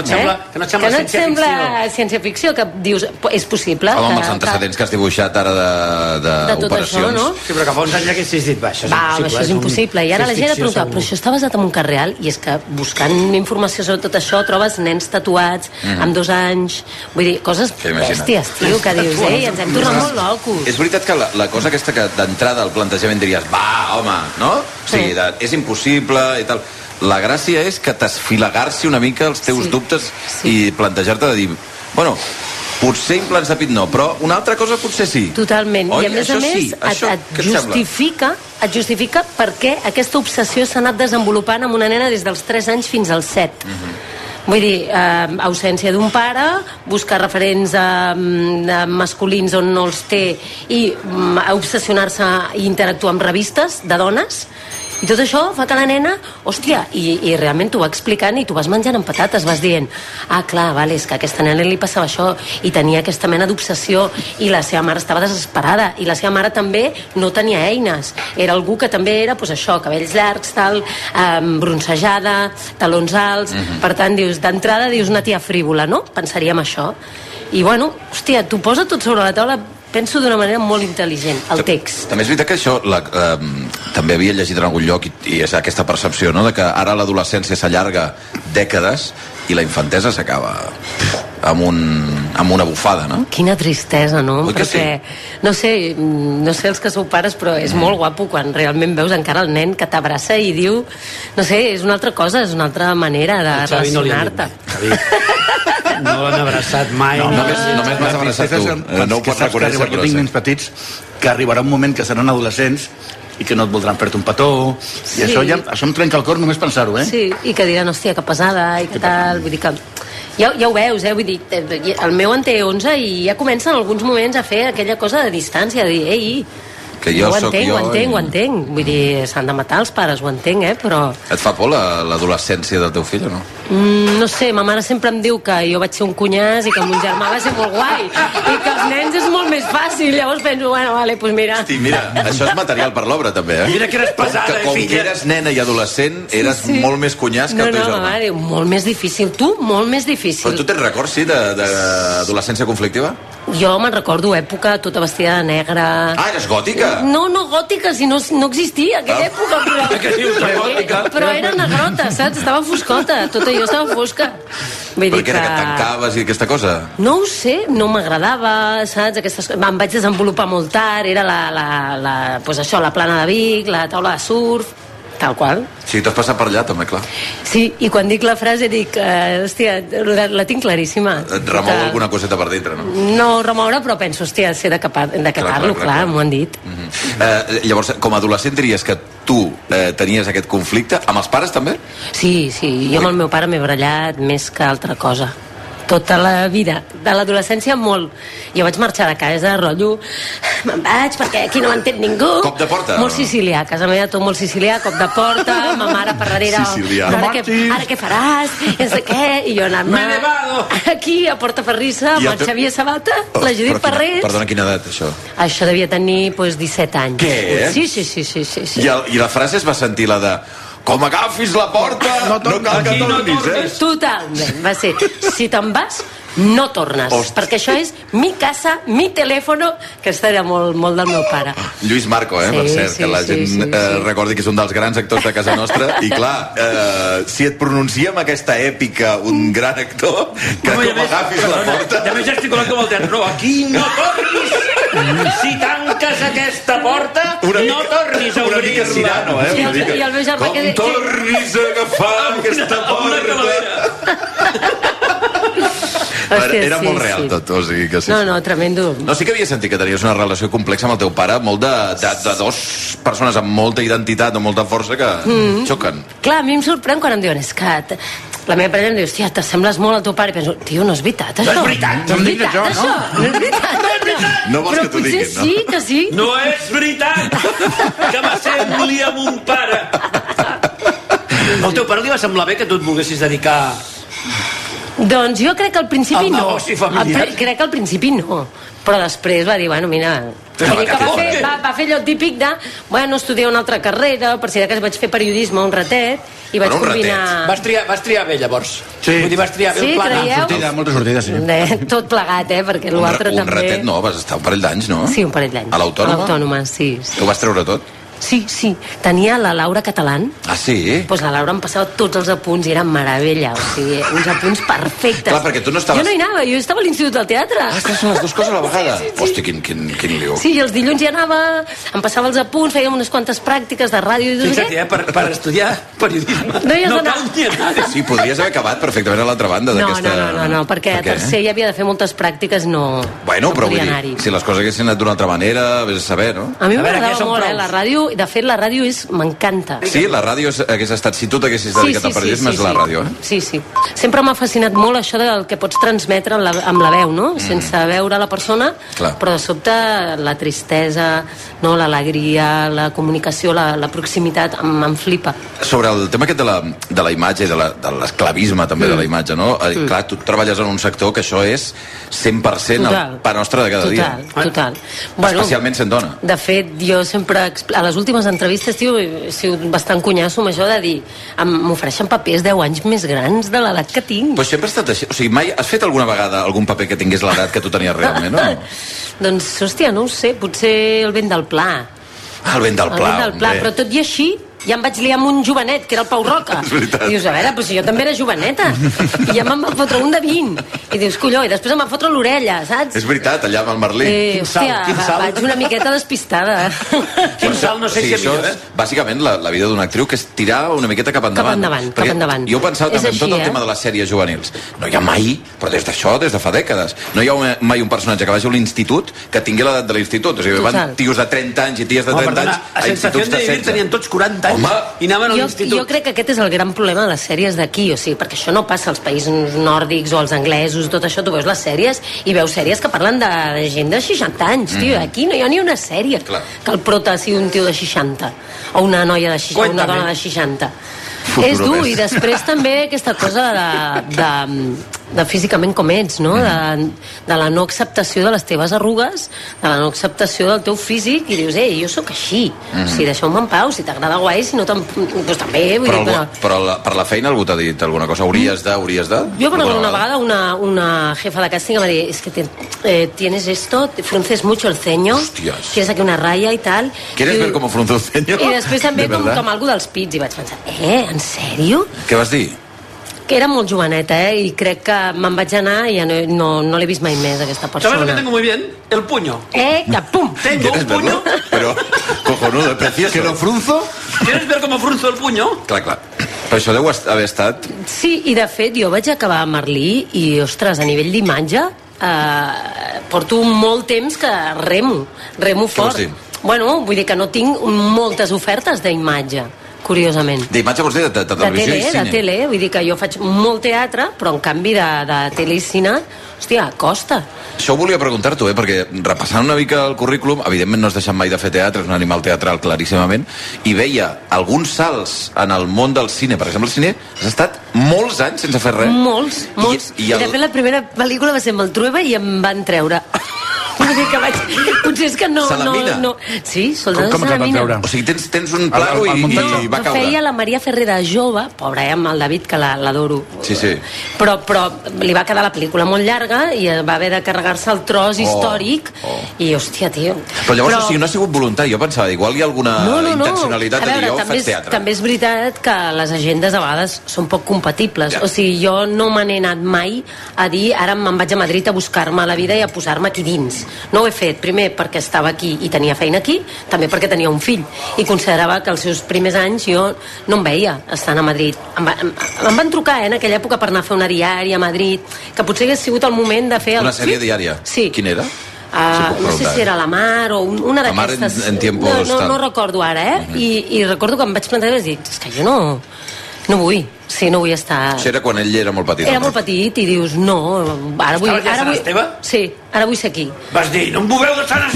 et sembla ciència-ficció, que dius, és possible. Amb els antecedents que has dibuixat ara d'operacions. No? Sí, però que fa uns anys ja haguessis dit, això és impossible. I ara la gent ha preguntat, però això està basat en un cas real, i és que buscant informació sobre tot això trobes nens tatuats amb 2 anys, vull dir, coses bèsties, tio, que dius, ens hem tornat molt locos. És veritat que la cosa aquesta que d'entrada al plantejament diries, va, home, no? O sigui, és impossible i tal. La gràcia és que t'esfilagar-si una mica els teus dubtes i plantejar-te de dir, bueno, potser implants de pit no, però una altra cosa potser sí. Totalment. Oi? I a més a més et justifica per què aquesta obsessió s'ha anat desenvolupant amb una nena des dels 3 anys fins als 7. Vull dir, ausència d'un pare, buscar referents masculins on no els té i obsessionar-se i interactuar amb revistes de dones. I tot això fa que la nena, hòstia, i realment t'ho va explicant i t'ho vas menjant amb patates, vas dient, clar, vale, és que a aquesta nena li passava això i tenia aquesta mena d'obsessió i la seva mare estava desesperada i la seva mare també no tenia eines, era algú que també era, doncs això, cabells llargs, tal, bronzejada, talons alts, per tant, dius, d'entrada dius una tia frívola, no? Pensaríem això. I bueno, hòstia, t'ho posa tot sobre la taula, penso d'una manera molt intel·ligent, el text. També és veritat que això també havia llegit en algun lloc i és aquesta percepció, no?, de que ara l'adolescència s'allarga dècades i la infantesa s'acaba amb una bufada, no? Quina tristesa, no? Oi que perquè, sí? no sé els que sou pares, però és molt guapo quan realment veus encara el nen que t'abraça i diu, no sé, és una altra cosa, és una altra manera de relacionar-te. No l'han abraçat mai. No, només m'has abraçat tu. No ho pots reconèixer, però jo tinc nens petits que arribarà un moment que seran adolescents i que no et voldran fer-te un petó, i això em trenca el cor només pensar-ho, Sí, i que diran, hòstia, que pesada, i que tal, vull dir que... Ja ho veus, vull dir, el meu en té 11 i ja comença en alguns moments a fer aquella cosa de distància, de dir, ei, que jo ho entenc, vull dir, s'han de matar els pares, ho entenc, però... Et fa por l'adolescència del teu fill o no? No sé, ma mare sempre em diu que jo vaig ser un cunyàs i que mon germà va ser molt guai i que els nens és molt més fàcil, llavors penso, bueno, vale, doncs mira. Hosti, mira, això és material per l'obra també, Mira que eres pesada, com que eres nena i adolescent, eres molt més cunyàs que el teu germà. No, ma mare, molt més difícil, tu, molt més difícil. Però tu tens records, sí, d'adolescència conflictiva? Jo me'n recordo època tota vestida de negre. Eres gòtica? No gòtica, si no existia aquella època, però era negrota, saps? Estava foscota, tot allò estava fosca. Per què era que et tancaves i aquesta cosa? No ho sé, no m'agradava, saps? Em vaig desenvolupar molt tard, era pues això, la plana de Vic, la taula de surf, tal qual. Sí, t'has passat per allà també, clar. Sí, i quan dic la frase dic, hòstia, la tinc claríssima. Et remou alguna coseta per dintre, no? No remoure, però penso, hòstia, sé de què parlo, clar, m'ho han dit. Llavors, com a adolescent diries que tu tenies aquest conflicte amb els pares també? Sí, jo amb el meu pare m'he barallat més que altra cosa. Tota la vida, de l'adolescència molt. Jo vaig marxar de casa, rotllo, me'n vaig perquè aquí no m'entén ningú. Cop de porta? Molt sicilià, a casa meva tot molt sicilià, cop de porta, ma mare per darrere, ara què faràs, no sé què, i jo anant-me aquí a Portaferrissa amb el Xavier Sabata, la Judit Parrés. Perdona, quina edat, això? Això devia tenir 17 anys. Què? Sí. I la frase es va sentir la de com agafis la porta, no cal que tornis, Totalment, va ser, si te'n vas, no tornes, perquè això és mi casa, mi telèfono, que era molt del meu pare. Lluís Marco, per cert, que la gent recordi que és un dels grans actors de casa nostra, i clar, si et pronuncia amb aquesta èpica un gran actor, que com agafis la porta... També gesticulant com el teatre, aquí no tornis! Si tanques aquesta porta, no tornis a obrir-la. Una mica Cirano, I el meu germà com tornis a agafar aquesta porta... Era molt real tot, o sigui que sí. No, tremendo. No, sí que havia sentit que tenies una relació complexa amb el teu pare, molt de dos persones amb molta identitat o molta força que xoquen. Clar, a mi em sorprèn quan em diuen, és que la meva parella em diu, hòstia, t'assembles molt al teu pare, i penso, tio, no és veritat, això. No és veritat, no és veritat, això. No és veritat. No vols que t'ho diguin, no? Però potser sí, que sí. No és veritat que m'assembli amb un pare. Al teu pare li va semblar bé que tu et volguessis dedicar... Doncs jo crec que al principi no. Crec que al principi no. Però després va dir, bueno, mira... Va fer allò típic de, bueno, estudiar una altra carrera, per si de cas vaig fer periodisme un ratet, i vaig combinar... Vas triar bé, llavors. Sí. Vull dir, vas triar bé el pla. Creieu? Molta sortida, sí. Tot plegat, perquè l'altre també... Un ratet no, vas estar un parell d'anys, no? Sí, un parell d'anys. A l'Autònoma? A l'Autònoma, sí. Ho vas treure tot? Sí, tenia la Laura Catalán. Ah, sí? Pues la Laura em passava tots els apunts i eren meravella, o sigui, uns apunts perfectes. Clar, perquè tu no estaves... Jo no hi anava, jo estava a l'Institut del Teatre. Ah, estàs fent les dues coses a la vegada? Sí. Hosti, quin liu. Sí, i els dilluns hi anava, em passava els apunts, fèiem unes quantes pràctiques de ràdio i no sé què. Per estudiar periodisme no cal ni anar. Sí, podries haver acabat perfectament a l'altra banda d'aquesta... No, perquè a tercer hi havia de fer moltes pràctiques, no però vull podia dir, anar-hi. si les coses haguessin anat d'una altra manera, vés a saber, no? A mi m'agradava molt, la ràdio, de fet la ràdio m'encanta. Sí, la ràdio hagués estat, si tu t'haguessis dedicat al periodisme, és la ràdio, eh? Sí. Sempre m'ha fascinat molt això del que pots transmetre amb la veu, no? Sense veure la persona, però de sobte la tristesa, no? L'alegria, la comunicació, la proximitat, em flipa. Sobre el tema aquest de la imatge i de l'esclavisme també de la imatge, no? Clar, tu treballes en un sector que això és 100% el pa nostre de cada dia. Total. Especialment sent dona. De fet, jo sempre, a les últimes entrevistes, tio, he sigut bastant cunyasso amb això de dir, m'ofereixen papers 10 anys més grans de l'edat que tinc. Però sempre ha estat així. O sigui, mai has fet alguna vegada algun paper que tingués l'edat que tu tenies realment, no? Doncs, hòstia, no ho sé, potser el vent del Pla. Ah, el vent del Pla, però tot i així ja em vaig liar amb un jovenet, que era el Pau Roca. I dius, a veure, però si jo també era joveneta. I ja me'n va fotre un de 20. I dius, colló, i després em va fotre l'orella, saps? És veritat, allà amb el Merlí. Hòstia, vaig una miqueta despistada. Quin salt, no sé si és millor, bàsicament, la vida d'una actriu, que és tirar una miqueta cap endavant. Cap endavant. Jo pensava també en tot el tema de les sèries juvenils. No hi ha mai, però des de fa dècades, no hi ha mai un personatge que vagi a l'institut que tingui l'edat de l'institut. O sigui, van tios de 30 anys i ties de 30 anys a instituts de 16. Tenien tots 40 anys. I anaven a l'institut. Jo crec que aquest és el gran problema de les sèries d'aquí, o sigui, perquè això no passa als països nòrdics o als anglesos, tot això, tu veus les sèries i veus sèries que parlen de gent de 60 anys, tio, aquí no hi ha ni una sèrie que el prota sigui un tio de 60 o una noia de 60, una dona de 60. És dur, i després també aquesta cosa de físicament com ets, no? De la no acceptació de les teves arrugues, de la no acceptació del teu físic, i dius, jo sóc així, o sigui, deixeu-me en pau, si t'agrada guai, si no doncs també, vull dir, però per la feina algú t'ha dit alguna cosa? Hauries de? Jo, per una vegada, una jefa de càsting em va dir, es que tienes esto, frunces mucho el ceño, tienes aquí una raya y tal. ¿Quieres ver cómo frunce el ceño? I després també com algú dels pits, i vaig pensar, en sèrio? Què vas dir? Que era molt joveneta, i crec que me'n vaig anar i ja no l'he vist mai més, aquesta persona. ¿Sabes lo que tengo muy bien? El puño. Que pum! Tengo un puño. Pero, cojonudo, precioso. ¿Que lo frunzo? ¿Quieres ver cómo frunzo el puño? Clar. Però això deu haver estat... Sí, i de fet jo vaig acabar a Merlí i, ostres, a nivell d'imatge porto molt temps que remo fort. Bueno, vull dir que no tinc moltes ofertes d'imatge, curiosament. D'imatge vols dir de televisió i cine? De tele, vull dir que jo faig molt teatre, però en canvi de tele i cine, hòstia, costa. Això ho volia preguntar-t'ho, perquè repassant una mica el currículum, evidentment no has deixat mai de fer teatre, és un animal teatral claríssimament, i veia alguns salts en el món del cine. Per exemple, el cine has estat molts anys sense fer res. Molts. I de fet la primera pel·lícula va ser amb el Trueba i em van treure. Potser és que no... Salamina? Sí, Soldats de Salamina. O sigui, tens un plano i va caure. Feia la Maria Ferrer de jove, pobra, amb el David, que l'adoro. Sí. Però li va quedar la pel·lícula molt llarga i va haver de carregar-se el tros històric i, hòstia, tio... Però llavors, o sigui, no ha sigut voluntari. Jo pensava, igual hi ha alguna intencionalitat de dir, jo faig teatre. També és veritat que les agendes a vegades són poc compatibles. O sigui, jo no me n'he anat mai a dir, ara me'n vaig a Madrid a buscar-me la vida i a posar-me aquí dins. No ho he fet, primer perquè estava aquí i tenia feina aquí, també perquè tenia un fill i considerava que els seus primers anys jo no em veia estant a Madrid. Em van trucar en aquella època per anar a fer una diària a Madrid, que potser hagués sigut el moment de fer... Una sèrie diària? Sí. Quina era? No sé si era La Mar o una d'aquestes... En tiempos... No recordo ara, I recordo que em vaig plantejar i vaig dir, és que jo no vull. Sí, no vull estar... Això era quan ell era molt petit. Era molt petit i dius, no, ara vull... Estaves a Sant Esteve? Sí, ara vull ser aquí. Vas dir, no em moveu de Sant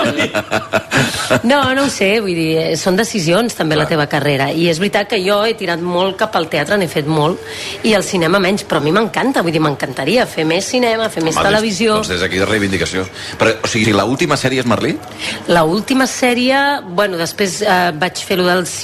Esteve! No ho sé, vull dir, són decisions també la teva carrera, i és veritat que jo he tirat molt cap al teatre, n'he fet molt, i el cinema menys, però a mi m'encanta, vull dir, m'encantaria fer més cinema, fer més televisió... Doncs des d'aquí de reivindicació. Però, o sigui, l'última sèrie és Merlí? L'última sèrie, bueno, després vaig fer allò dels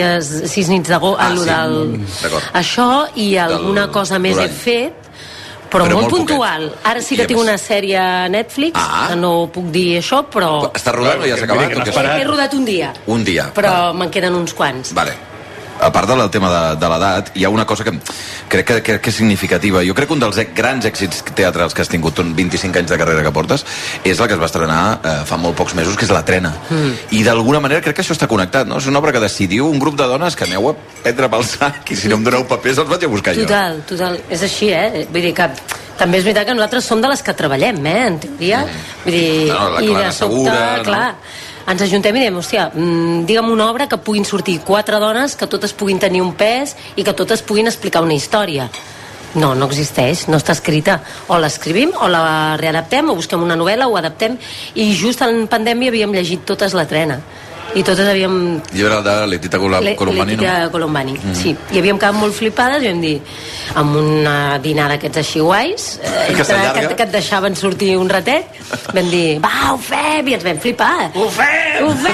6 nits d'agost, D'acord. això, i alguna cosa més he fet, Però molt puntual. Ara sí que tinc una sèrie a Netflix, que no puc dir això, però... Està rodant o ja s'ha acabat? He rodat un dia. Un dia. Però me'n queden uns quants. Vale. A part del tema de l'edat, hi ha una cosa que crec que és significativa. Jo crec que un dels grans èxits teatrals que has tingut en 25 anys de carrera que portes és la que es va estrenar fa molt pocs mesos, que és La Trena. I d'alguna manera crec que això està connectat, no? És una obra que decidiu un grup de dones que aneu a prendre pel sac i si no em doneu papers els vaig a buscar jo. Total. És així, Vull dir que també és veritat que nosaltres som de les que treballem, en teoria. Vull dir, la Clara Segura, clar, ens ajuntem i diem, hòstia, digue'm una obra que puguin sortir 4 dones, que totes puguin tenir un pes i que totes puguin explicar una història. No existeix, no està escrita. O l'escrivim, o la readaptem, o busquem una novel·la, o adaptem. I just en pandèmia havíem llegit totes La Trena. I totes havíem... Llibre de Letizia Colombani, Letizia Colombani, sí. I havíem quedat molt flipades i vam dir, amb una dinar d'aquests així guais, que et deixaven sortir un ratet, vam dir, va, ho fem, i ens vam flipar. Ho fem!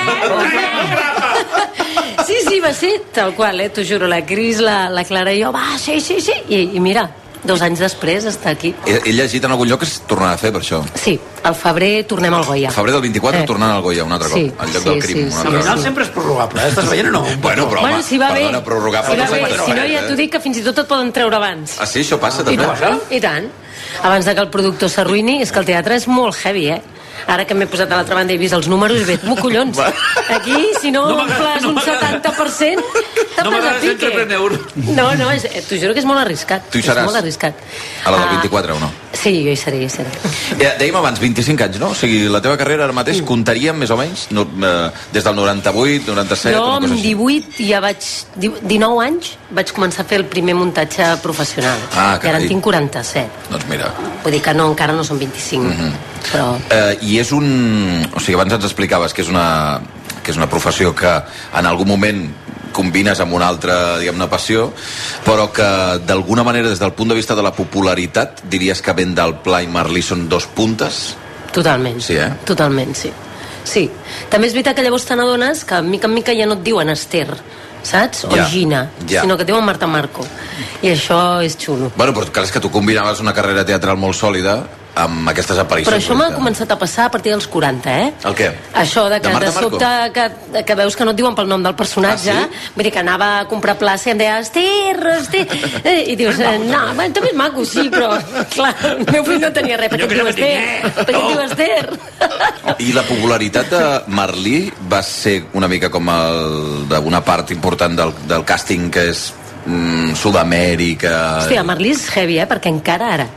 Sí, va ser tal qual, t'ho juro, la Cris, la Clara i jo, va, sí, i mira, 2 anys després està aquí. He llegit en algun lloc que es tornarà a fer per això. Sí, al febrer tornem al Goya. Al febrer del 24 tornant al Goya un altre cop, al lloc del crim. Al final sempre és prorrogable, estàs veient o no? Bueno, però home, si va bé, perdona, prorrogable. Si no, ja t'ho dic que fins i tot et poden treure abans. Ah, sí? Això passa també? I tant. Abans que el productor s'arruïni, és que el teatre és molt heavy, Ara que m'he posat a l'altra banda i he vist els números i veig, collons, aquí, si no omples un 70%, te'n vas a pique. No, t'ho juro que és molt arriscat. Tu hi seràs? És molt arriscat. A la del 24 o no? Sí, jo hi seré. Dèiem abans, 25 anys, no? O sigui, la teva carrera ara mateix comptaríem més o menys des del 98, 97... Jo amb 18 ja vaig... 19 anys vaig començar a fer el primer muntatge professional. I ara en tinc 47. Doncs mira. Vull dir que no, encara no són 25. Però... I és un... O sigui, abans ens explicaves que és una professió que en algun moment combines amb una altra, diguem-ne, passió, però que d'alguna manera, des del punt de vista de la popularitat, diries que Ben del Pla i Merlí són 2 puntes? Totalment. Sí, Totalment, sí. Sí. També és veritat que llavors te n'adones que mica en mica ja no et diuen Esther, saps? O Gina, sinó que et diuen Marta Marco. I això és xulo. Bueno, però clar, és que tu combinaves una carrera teatral molt sòlida amb aquestes aparicions. Però això m'ha començat a passar a partir dels 40, El què? Això de que de sobte que veus que no et diuen pel nom del personatge, vull dir que anava a comprar plaça i em deia Esther, i dius, no, també és maco, sí, però clar, el meu fill no tenia res, perquè et diu Esther. I la popularitat de Merlí va ser una mica com d'una part important del càsting que és Sud-amèrica... Hòstia, Merlí és heavy, perquè encara ara.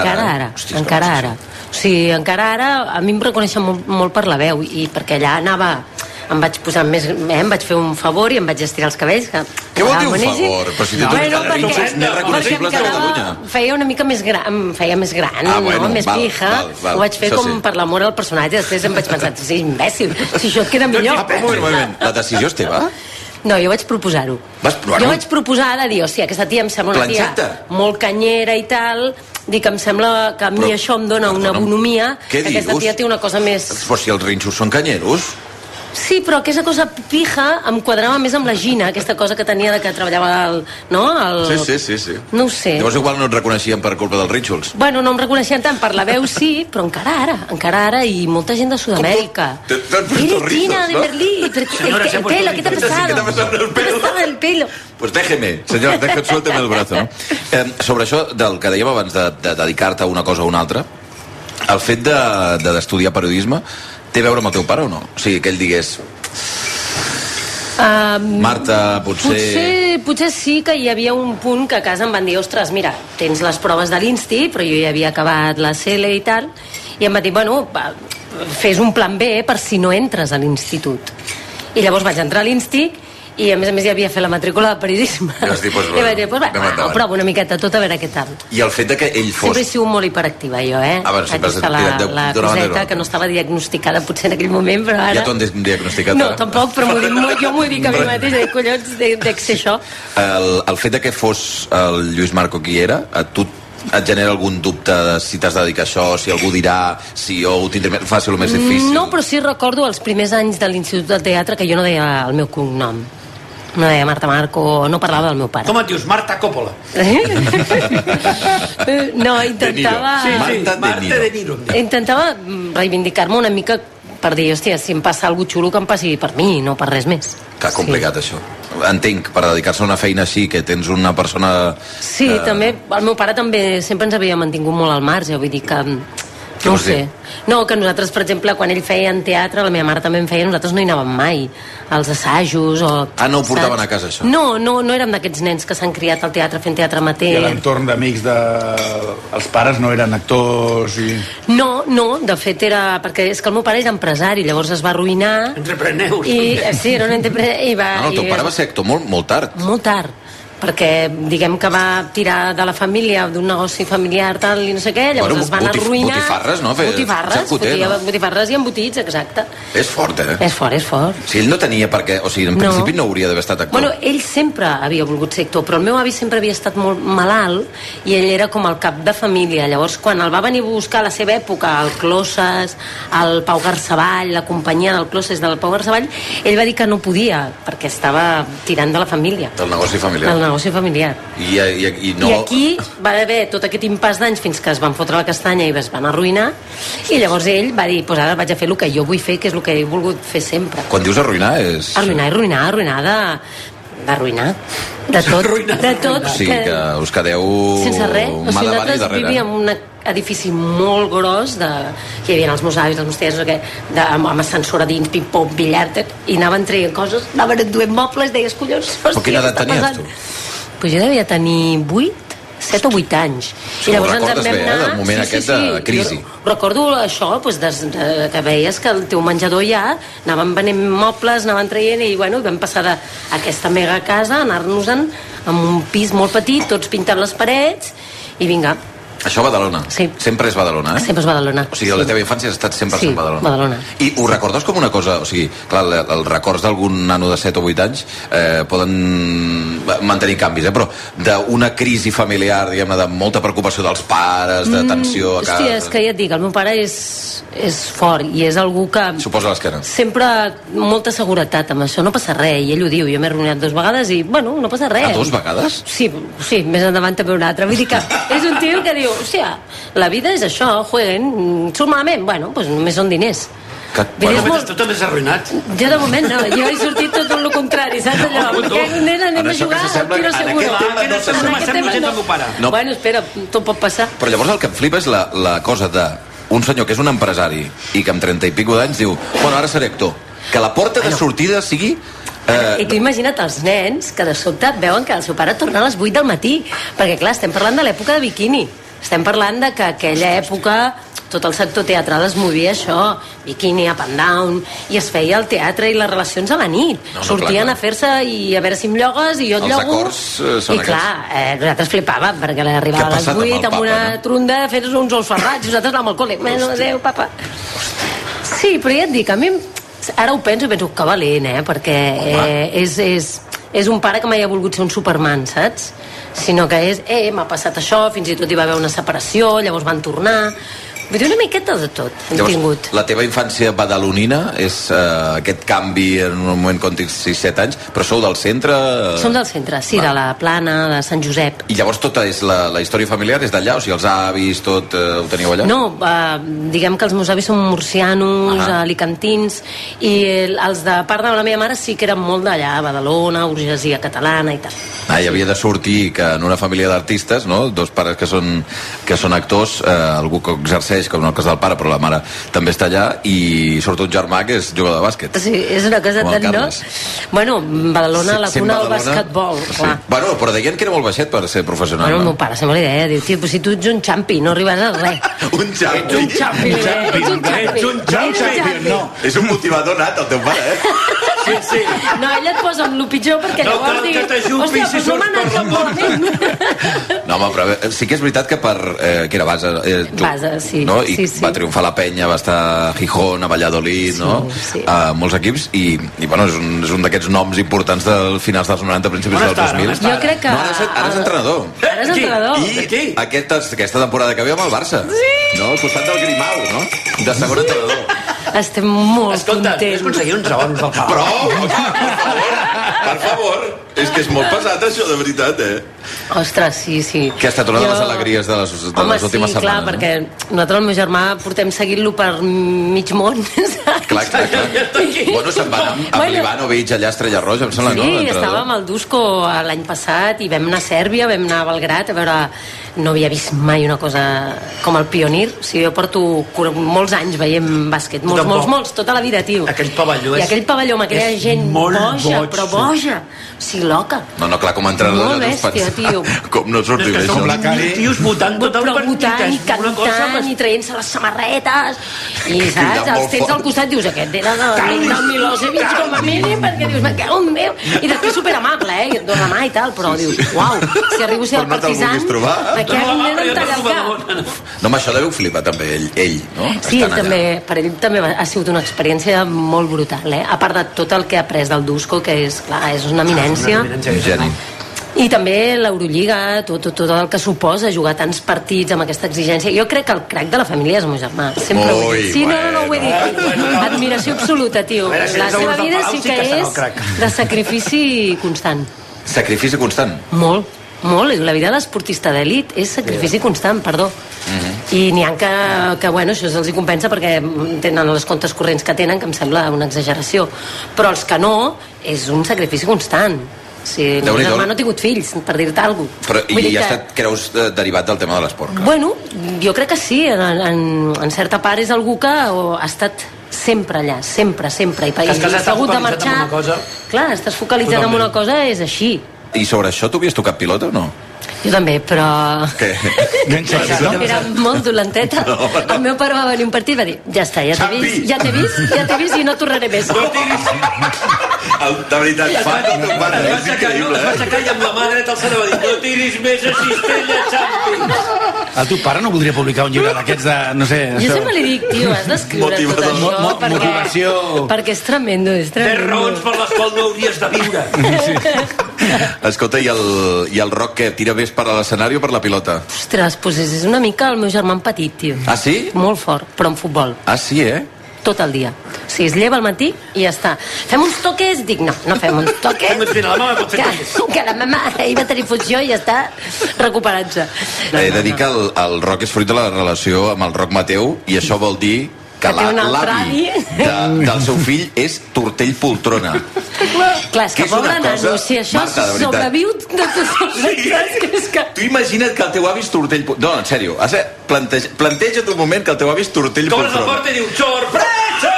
Encara ara. O sigui, encara ara a mi em reconeixen molt per la veu i perquè allà anava... Em vaig posar més... Em vaig fer un favor i em vaig estirar els cabells. Què vol dir un favor? Però si tu ets més reconeixibles de Catalunya. Feia una mica més gran, em feia més gran, més pija. Ho vaig fer com per l'amor al personatge. Després em vaig pensar, sí, imbècil, si això et queda millor. Un moment. La decisió és teva? No, jo vaig proposar-ho. Jo vaig proposar de dir, hòstia, aquesta tia em sembla una tia molt canyera i tal, dir que em sembla que a mi això em dona una bonomia, que aquesta tia té una cosa més... Però si els rinxos són canyeros... Sí, però aquesta cosa pija em quadrava més amb la Gina, aquesta cosa que tenia de que treballava Sí. No ho sé. Llavors igual no et reconeixien per culpa dels rituals. Bueno, no em reconeixien tant, per la veu sí, però encara ara, i molta gent de Sud-amèrica. Eres Gina de Merlí, el pelo, ¿qué te ha pasado? ¿Qué te ha pasado el pelo? Pues déjeme, señor, suélteme el brazo, no? Sobre això, del que dèiem abans de dedicar-te a una cosa o una altra, el fet d'estudiar periodisme té a veure amb el teu pare o no? O sigui, que ell digués... Marta, potser sí que hi havia un punt que a casa em van dir, ostres, mira, tens les proves de l'Insti, però jo ja havia acabat la CL i tal, i em va dir, bueno, fes un plan B per si no entres a l'institut. I llavors vaig entrar a l'Insti i a més ja havia fet la matrícula de periodisme. I vas dir, i vaig dir, prova una miqueta tot a veure què tal. I el fet de que ell fos... Sempre he sigut molt hiperactiva jo, la coseta que no estava diagnosticada potser en aquell moment, però ara... Ja t'ho han diagnosticat? No, tampoc, però jo m'ho dic a mi mateix, collons, dec ser això. El fet de que fos el Lluís Marco qui era, a tu et genera algun dubte de si t'has de dedicar a això, si algú dirà, si ho tindré més fàcil o més difícil? No, però sí recordo els primers anys de l'Institut de Teatre que jo no deia el meu cognom. No deia Marta Marco, no parlava del meu pare. Com et dius? Marta Coppola. No, intentava... Marta de Niro. Intentava reivindicar-me una mica per dir, hòstia, si em passa alguna xulo que em passi per mi, no per res més. Que complicat, això. Entenc, per dedicar-se a una feina així, que tens una persona... Sí, també, el meu pare també sempre ens havia mantingut molt al marge, vull dir que... No ho sé. No, que nosaltres, per exemple, quan ell feia en teatre, la meva mare també en feia, nosaltres no hi anàvem mai, als assajos o... Ah, no ho portaven a casa, això? No érem d'aquests nens que s'han criat al teatre fent teatre amateur. I a l'entorn d'amics els pares no eren actors i... No, de fet era... Perquè és que el meu pare era empresari, llavors es va arruïnar... Entrepreneurs. Sí, era un entrepreneur i va... No, el teu pare va ser actor molt tard. Molt tard. Perquè diguem que va tirar de la família d'un negoci familiar tal i no sé què, llavors es van arruïnar. Botifarres, no? Botifarres i embotits, exacte. És fort, eh? És fort. Si ell no tenia per què, o sigui, en principi no hauria d'haver estat actor. Bueno, ell sempre havia volgut ser actor, però el meu avi sempre havia estat molt malalt i ell era com el cap de família. Llavors, quan el va venir a buscar a la seva època, el Closes, el Pau Garceball, la companyia del Closes del Pau Garceball, ell va dir que no podia, perquè estava tirant de la família. Del negoci familiar. Negoci familiar. I no... I aquí va haver tot aquest impàs d'anys fins que es van fotre la castanya i es van arruïnar, i llavors ell va dir, pues ara vaig a fer el que jo vull fer, que és el que he volgut fer sempre. Quan dius arruïnar és... Arruïnar de tot. O sigui, que us quedeu... Sense res. O sigui, nosaltres vivíem en un edifici molt gros hi havia els meus avis, els meus tiets, amb ascensor a dins, ping-pong, billar, i anaven traient coses, anaven enduent mobles, deies, collons, hòstia, quina edat tenies tu? Pues jo devia tenir 7 o 8 anys. I llavors ens en vam anar... del moment aquest de crisi. Recordo això, que veies que el teu menjador ja anaven venent mobles, anaven traient, i bueno, vam passar d'aquesta mega casa a anar-nos-en amb un pis molt petit, tots pintant les parets, i vinga. Això a Badalona? Sí. Sempre és Badalona, eh? Sempre és Badalona. O sigui, la teva infància ha estat sempre a Badalona. Badalona. I ho recordes com una cosa... O sigui, clar, els records d'algun nano de 7 o 8 anys poden mantenir canvis, però d'una crisi familiar, diguem-ne, de molta preocupació dels pares, de tensió a casa... Hòstia, és que ja et dic, el meu pare és fort i és algú que... S'ho posa a l'esquena. Sempre molta seguretat amb això, no passa res, i ell ho diu, jo m'he reunit 2 vegades i, bueno, no passa res. 2 vegades? Sí, més endavant també una altra. Vull dir que és un tio que diu, hòstia, la vida és això, jueguen, surt malament, bueno, doncs només són diners. Tu també s'ha arruïnat. Jo de moment no, jo he sortit tot el contrari, saps allò? Perquè nena, anem a jugar al tiro seguro. Bueno, espera, tot pot passar. Però llavors el que em flipa és la cosa de un senyor que és un empresari i que amb 30 i pico d'anys diu, bueno, ara seré actor. Que la porta de sortida sigui... I tu imagina't els nens que de sobte veuen que el seu pare torna a les 8 del matí, perquè clar, estem parlant de l'època de Bikini, estem parlant de que aquella època tot el sector teatral es movia això, Bikini, up and down, i es feia el teatre i les relacions a la nit. Sortien a fer-se i a veure si em llogues i jo et llogo. Els acords són aquests. I clar, nosaltres flipàvem, perquè arribava a les 8 amb una trunda fent uns ous ferrats, i nosaltres anàvem al col·le. Adéu, papa. Sí, però ja et dic, a mi ara ho penso i penso que valent, perquè és un pare que mai ha volgut ser un Superman, saps? Sinó que és, m'ha passat això, fins i tot hi va haver una separació, llavors van tornar... Vull dir, una miqueta de tot hem tingut. La teva infància badalonina és aquest canvi en un moment quan tens 6-7 anys, però sou del centre? Som del centre, sí, de la Plana, de Sant Josep. I llavors tota és la història familiar és d'allà? O sigui, els avis, tot ho teníeu allà? No, diguem que els meus avis són murcianos, alicantins, i els de part de la meva mare sí que eren molt d'allà, Badalona, burgesia catalana i tal. Hi havia de sortir que en una família d'artistes, no? 2 pares que són actors, algú que exerceix com en el cas del pare, però la mare també està allà, i sobretot un germà que és jugador de bàsquet. Sí, és una cosa tan, no? Bueno, Badalona, la cuna del bàsquetbol, clar. Bueno, però deien que era molt baixet per ser professional. Bueno, el meu pare sempre li deia, diu, tio, si tu ets un xampi, no arribaràs a res. Un xampi? Un xampi, ets un xampi. No, és un motivador nat, el teu pare, Sí. No, ella et posa amb el pitjor perquè llavors diguis, hòstia, però no m'ha anat tan malament. No, home, però sí que és veritat que que era Basa, sí. No? I va triomfar la Penya, va estar a Gijón, a Valladolid, no? A molts equips, i bueno, és un d'aquests noms importants del finals dels 90, principis dels 2000. Jo crec que... No, ara és entrenador. Ara és entrenador. I aquesta temporada que ve amb el Barça. No? Al costat del Grimau, no? De segon entrenador. Estem molt contents. Escolta, has aconseguit uns raons del Palau. Prou! Per favor, és que és molt pesat això, de veritat, Ostres, sí. Que ha estat una de les alegries de les últimes setmanes. Home, sí, clar, perquè nosaltres, el meu germà, portem seguint-lo per mig món, saps? Clar. Bueno, se'n va anar amb Ivanovic allà a Estrella Roja, em sembla, no? Sí, estàvem al Dusko l'any passat i vam anar a Sèrbia, vam anar a Belgrat, a veure... No havia vist mai una cosa com el Pionir. O sigui, jo porto molts anys veient bàsquet, molts, tota la vida, tio. Aquell pavelló I aquell pavelló amb aquella gent boja, però boja. O sigui, loca. No, clar, com a entrenador... Molt bèstia, tio. Com no sortiu d'això? Són tios votant tot el partit. Votant i cantant i traient-se les samarretes. I, saps, els tens al costat, dius, aquest era del Milosevic com a mínim, perquè dius, me cago en Déu. I després superamable, i et dona mà i tal, però dius, uau, si arribo a ser el Partizan... Aquí hi ha un nen amb tall al cap. No, amb això deveu flipar també, ell, no? Sí, per ell també ha sigut una experiència molt brutal, A part de tot el que ha après del Dusko, que és, clar, és una eminència. Geni. I també l'Eurolliga, tot el que suposa jugar tants partits amb aquesta exigència. Jo crec que el crac de la família és el meu germà. Sempre ho he dit. Sí, no ho he dit. Admiració absoluta, tio. La seva vida sí que és de sacrifici constant. Sacrifici constant? Molt. La vida de l'esportista d'elit és sacrifici constant, perdó. I n'hi ha que bueno, això se'ls compensa perquè tenen les comptes corrents que tenen, que em sembla una exageració. Però els que no, és un sacrifici constant. El meu germà no ha tingut fills, per dir-te alguna cosa. I ha estat, creus, derivat del tema de l'esport? Bueno, jo crec que sí. En certa part és algú que ha estat sempre allà, sempre. I s'ha hagut de marxar. Clar, estàs focalitzat en una cosa, és així. I sobre això tu havies tocat pilota o no? Jo també, però... Què? Era molt dolenteta. El meu pare va venir un partit i va dir, ja està, ja t'he vist i no tornaré més. De veritat, és increïble, Es va aixecar i amb la mà dreta al va dir, no tiris més a cistella, Xampi. El teu pare no voldria publicar un llibre d'aquests de, no sé... Jo sempre li dic, tio, has d'escriure tot això, motivació... perquè és tremendo, és tremendo. 10 raons per les quals no hauries de viure. Escolta, i el Roc què? Tira més per a l'escenari o per la pilota? Ostres, doncs és una mica el meu germà petit, tio. Ah, sí? Molt fort, però en futbol. Ah, sí, Tot el dia. O sigui, es lleva al matí i ja està. Fem uns toques? Dic, no fem uns toques. Que la mama ahir va tenir funció i ja està recuperant-se. He de dir que el Roc és fruit de la relació amb el Roc Mateu i això vol dir que l'avi del seu fill és Tortell Poltrona. Clar, és que pobre nano, si això sobreviu de tots els que... Tu imagina't que el teu avi és Tortell Poltrona. No, en sèrio, planteja't un moment que el teu avi és Tortell Poltrona. Com la porta i diu, sorpresa!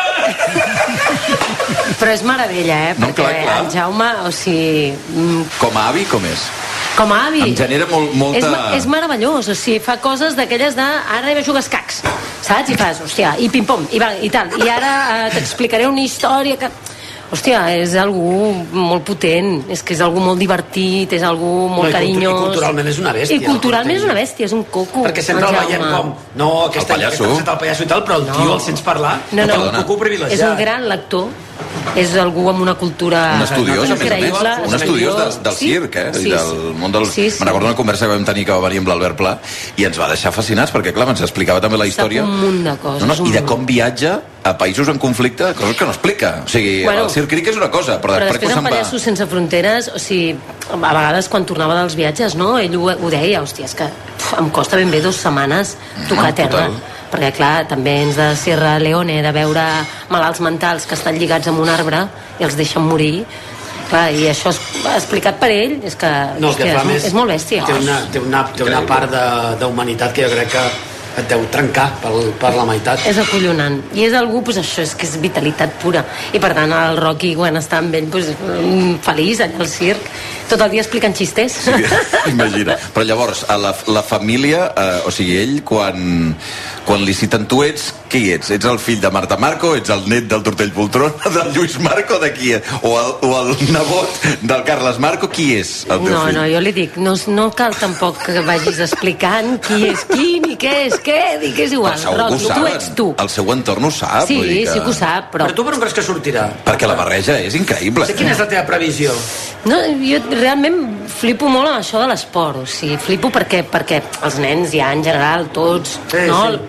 Però és meravella, perquè el Jaume, o sigui... Com a avi, com és? Com a avi. Em genera molta... És meravellós, o sigui, fa coses d'aquelles de... Ara anem a jugar escacs, saps? I fas, hòstia, i pim-pom, i tal. I ara t'explicaré una història que... Hòstia, és algú molt potent, és que és algú molt divertit, és algú molt carinyós. I culturalment és una bèstia. I culturalment és una bèstia, és un coco. Perquè sempre el veiem com... No, aquesta el pallasso i tal, però el tio el sents parlar. No, un coco privilegiat. És un gran lector. És algú amb una cultura increïble. Un estudiós del circ, i del món del... Me'n recordo una conversa que vam tenir que va venir amb l'Albert Pla i ens va deixar fascinats perquè, clar, ens explicava també la història. Un munt de coses. I de com viatja a països en conflicte, coses que no explica. O sigui, el Circ Cric és una cosa, però després en Pallassos Sense Fronteres, o sigui, a vegades quan tornava dels viatges, no? Ell ho deia, hòstia, és que em costa ben bé 2 setmanes tocar terra. Perquè, clar, també ens de Sierra Leone, de veure malalts mentals que estan lligats amb un arbre i els deixen morir. Clar, i això explicat per ell és que, és molt bèstia. Té una part d'humanitat que jo crec que et deu trencar per la meitat. És acollonant. I és algú, doncs això, és que és vitalitat pura. I per tant, el Rocky, quan està amb ell, feliç allà al circ, tot el dia explicant xistes. Sí, imagina. Però llavors, a la família, o sigui, ell, quan li citen tu ets, qui ets? Ets el fill de Marta Marco? Ets el net del Tortell Poltrona? Del Lluís Marco? De qui és? O el nebot del Carles Marco? Qui és el teu fill? No, jo li dic, no cal tampoc que vagis explicant qui és qui, ni què és què, dic que és igual. Rocky, tu ets tu. El seu entorn ho sap. Sí, sí que ho sap, però... Però tu per on creus que sortirà? Perquè la barreja és increïble. Quina és la teva previsió? No, jo realment flipo molt amb això de l'esport, o sigui, flipo perquè els nens ja en general, tots, no?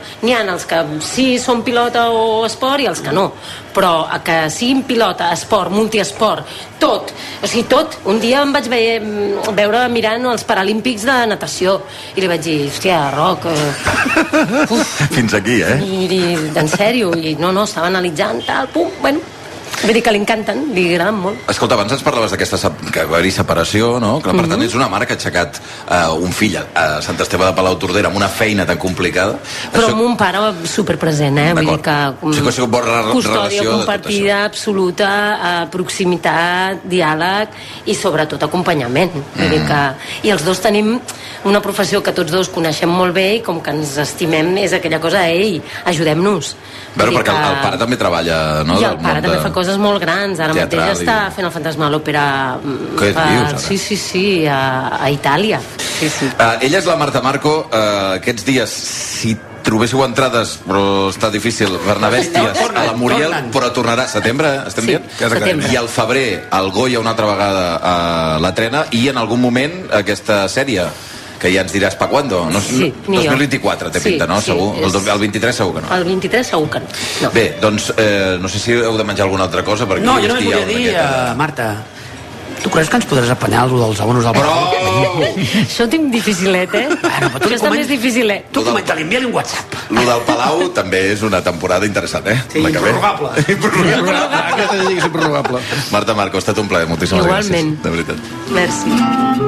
N'hi ha els que sí són pilota o esport i els que no, però que siguin pilota, esport, multiesport, tot, o sigui, tot. Un dia em vaig veure mirant els Paralímpics de natació i li vaig dir, hòstia, Roc, fins aquí, I en sèrio, i no, estava analitzant, tal, pum, bueno. Vull dir que li encanten, li agraden molt. Escolta, abans ens parlaves que va haver-hi separació, no? Que, per tant, és una mare que ha aixecat un fill a Sant Esteve de Palautordera amb una feina tan complicada. Però amb un pare superpresent, Vull dir que... Custòdia compartida, absoluta, proximitat, diàleg i, sobretot, acompanyament. Vull dir que... I els dos tenim una professió que tots dos coneixem molt bé i com que ens estimem és aquella cosa, ei, ajudem-nos. Però perquè el pare també treballa, no? I el pare també fa coses molt grans. Ara mateix està fent el Fantasma a l'Òpera. Què dius, ara? Sí, a Itàlia. Sí. Ella és la Marta Marco. Aquests dies, si trobéssiu entrades, però està difícil, Bernabèsties a la Muriel, però tornarà a setembre, estem dient? Setembre. I al febrer, el Goya una altra vegada a la Trena, i en algun moment aquesta sèrie que ja ens diràs pa quando. No, sí, 2024 té pinta, no? Sí, segur? El 23 segur que no. El 23 segur que no. Bé, doncs no sé si heu de menjar alguna altra cosa. No, jo només volia dir, Marta, tu creus que ens podràs apanyar els abonos del Palau? Això ho tinc dificilet, Bueno, això està més dificilet. Tu comenta-li, envia-li un WhatsApp. Lo del Palau també és una temporada interessant, Sí, improrrogable. Aquesta és improrrogable. Marta Marco, ha estat un plaer, moltíssimes gràcies. De veritat. Merci.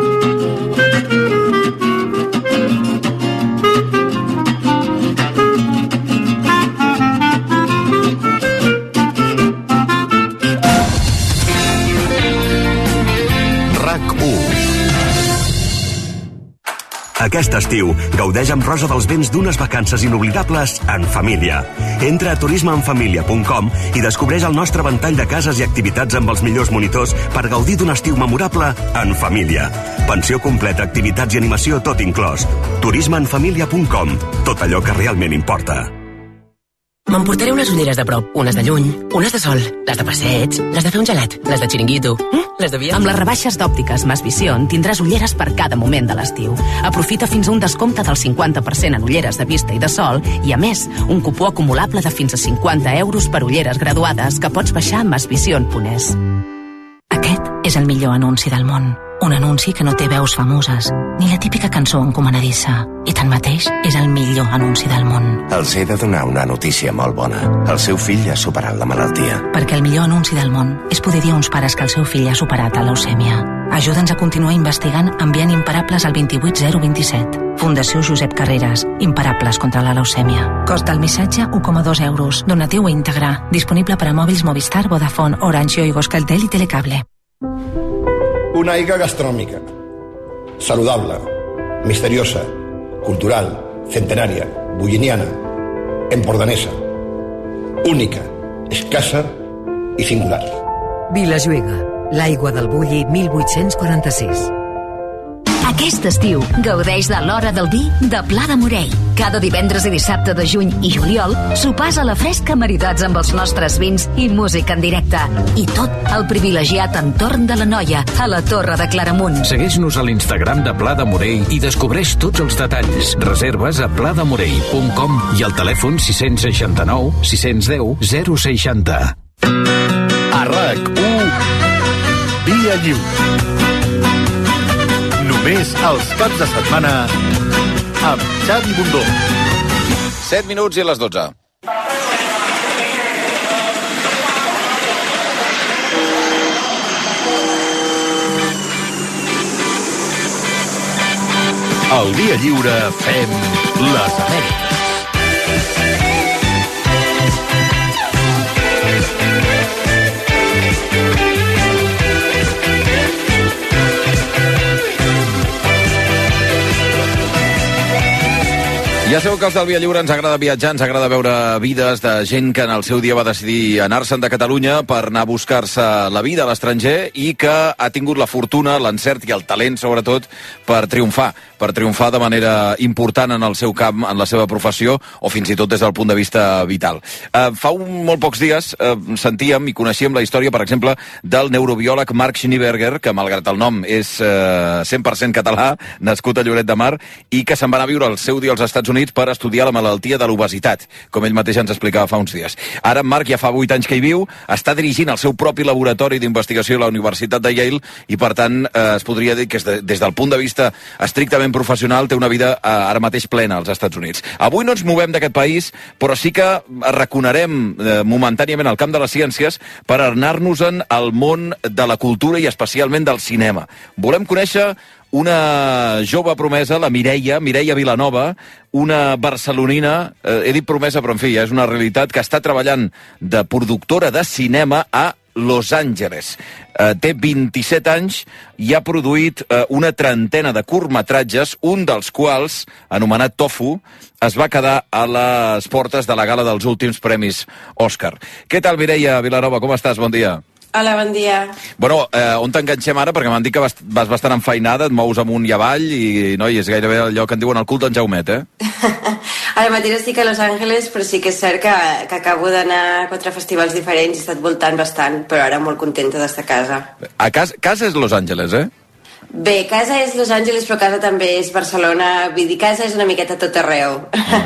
Aquest estiu, gaudeix amb Rosa dels Vents d'unes vacances inoblidables en família. Entra a turismeenfamilia.com i descobreix el nostre ventall de cases i activitats amb els millors monitors per gaudir d'un estiu memorable en família. Pensió completa, activitats i animació, tot inclòs. turismeenfamilia.com. Tot allò que realment importa. M'emportaré unes ulleres de prop, unes de lluny, unes de sol, les de passeig, les de fer un gelat, les de xiringuito, les de viatge. Amb les rebaixes d'òptiques Mas Vision tindràs ulleres per cada moment de l'estiu. Aprofita fins a un descompte del 50% en ulleres de vista i de sol i, a més, un cupó acumulable de fins a 50 euros per ulleres graduades que pots baixar a masvision.es. Aquest és el millor anunci del món. Un anunci que no té veus famoses, ni la típica cançó encomanadissa. I tanmateix és el millor anunci del món. Els he de donar una notícia molt bona. El seu fill ha superat la malaltia. Perquè el millor anunci del món és poder dir a uns pares que el seu fill ha superat la leucèmia. Ajuda'ns a continuar investigant enviant imparables al 28027. Fundació Josep Carreras. Imparables contra la leucèmia. Cost del missatge 1,2 euros. Donatiu íntegre. Disponible per a mòbils Movistar, Vodafone, Orange, Yoigo, Euskaltel i Telecable. Una aigua gastronòmica, saludable, misteriosa, cultural, centenària, bulliniana, empordanesa, única, escassa i singular. Vilajuïga, l'aigua del Bulli 1846. Aquest estiu, gaudeix de l'hora del vi de Pla de Morell. Cada divendres i dissabte de juny i juliol, sopars a la fresca maritats amb els nostres vins i música en directe. I tot el privilegiat entorn de la Noia, a la Torre de Claramunt. Segueix-nos a l'Instagram de Pla de Morell i descobreix tots els detalls. Reserves a plademorell.com i al telèfon 669 610 060. A RAC1, Via Lliure. Només els caps de setmana amb Xavi Bundó. 7 minuts i a les 12. Al Via Lliure fem les Amèriques. Ja sabeu que els del Via Lliure ens agrada viatjar, ens agrada veure vides de gent que en el seu dia va decidir anar-se'n de Catalunya per anar a buscar-se la vida a l'estranger i que ha tingut la fortuna, l'encert i el talent, sobretot, per triomfar de manera important en el seu camp, en la seva professió, o fins i tot des del punt de vista vital. Fa molt pocs dies sentíem i coneixíem la història, per exemple, del neurobiòleg Marc Schneeberger, que malgrat el nom és 100% català, nascut a Lloret de Mar, i que se'n va anar a viure el seu dia als Estats Units Units per estudiar la malaltia de l'obesitat, com ell mateix ens explicava fa uns dies. Ara en Marc ja fa 8 anys que hi viu, està dirigint el seu propi laboratori d'investigació a la Universitat de Yale i, per tant, es podria dir que des del punt de vista estrictament professional té una vida ara mateix plena als Estats Units. Avui no ens movem d'aquest país, però sí que arraconarem momentàniament al camp de les ciències per anar-nos-en al món de la cultura i especialment del cinema. Volem conèixer una jove promesa, la Mireia Vilanova, una barcelonina, he dit promesa però en fi, és una realitat, que està treballant de productora de cinema a Los Angeles. Té 27 anys i ha produït una trentena de curtmetratges, un dels quals, anomenat Tofu, es va quedar a les portes de la gala dels últims premis Òscar. Què tal, Mireia Vilanova? Com estàs? Bon dia. Hola, bon dia. Bueno, on t'enganxem ara? Perquè m'han dit que vas bastant enfeinada, et mous amunt i avall i és gairebé allò que en diuen el cul d'en Jaumet, Ara mateix estic a Los Angeles, però sí que és cert que acabo d'anar a 4 festivals diferents i he estat voltant bastant, però ara molt contenta d'estar a casa. Casa és Los Angeles, Bé, casa és Los Angeles, però casa també és Barcelona. Vull dir, casa és una miqueta tot arreu.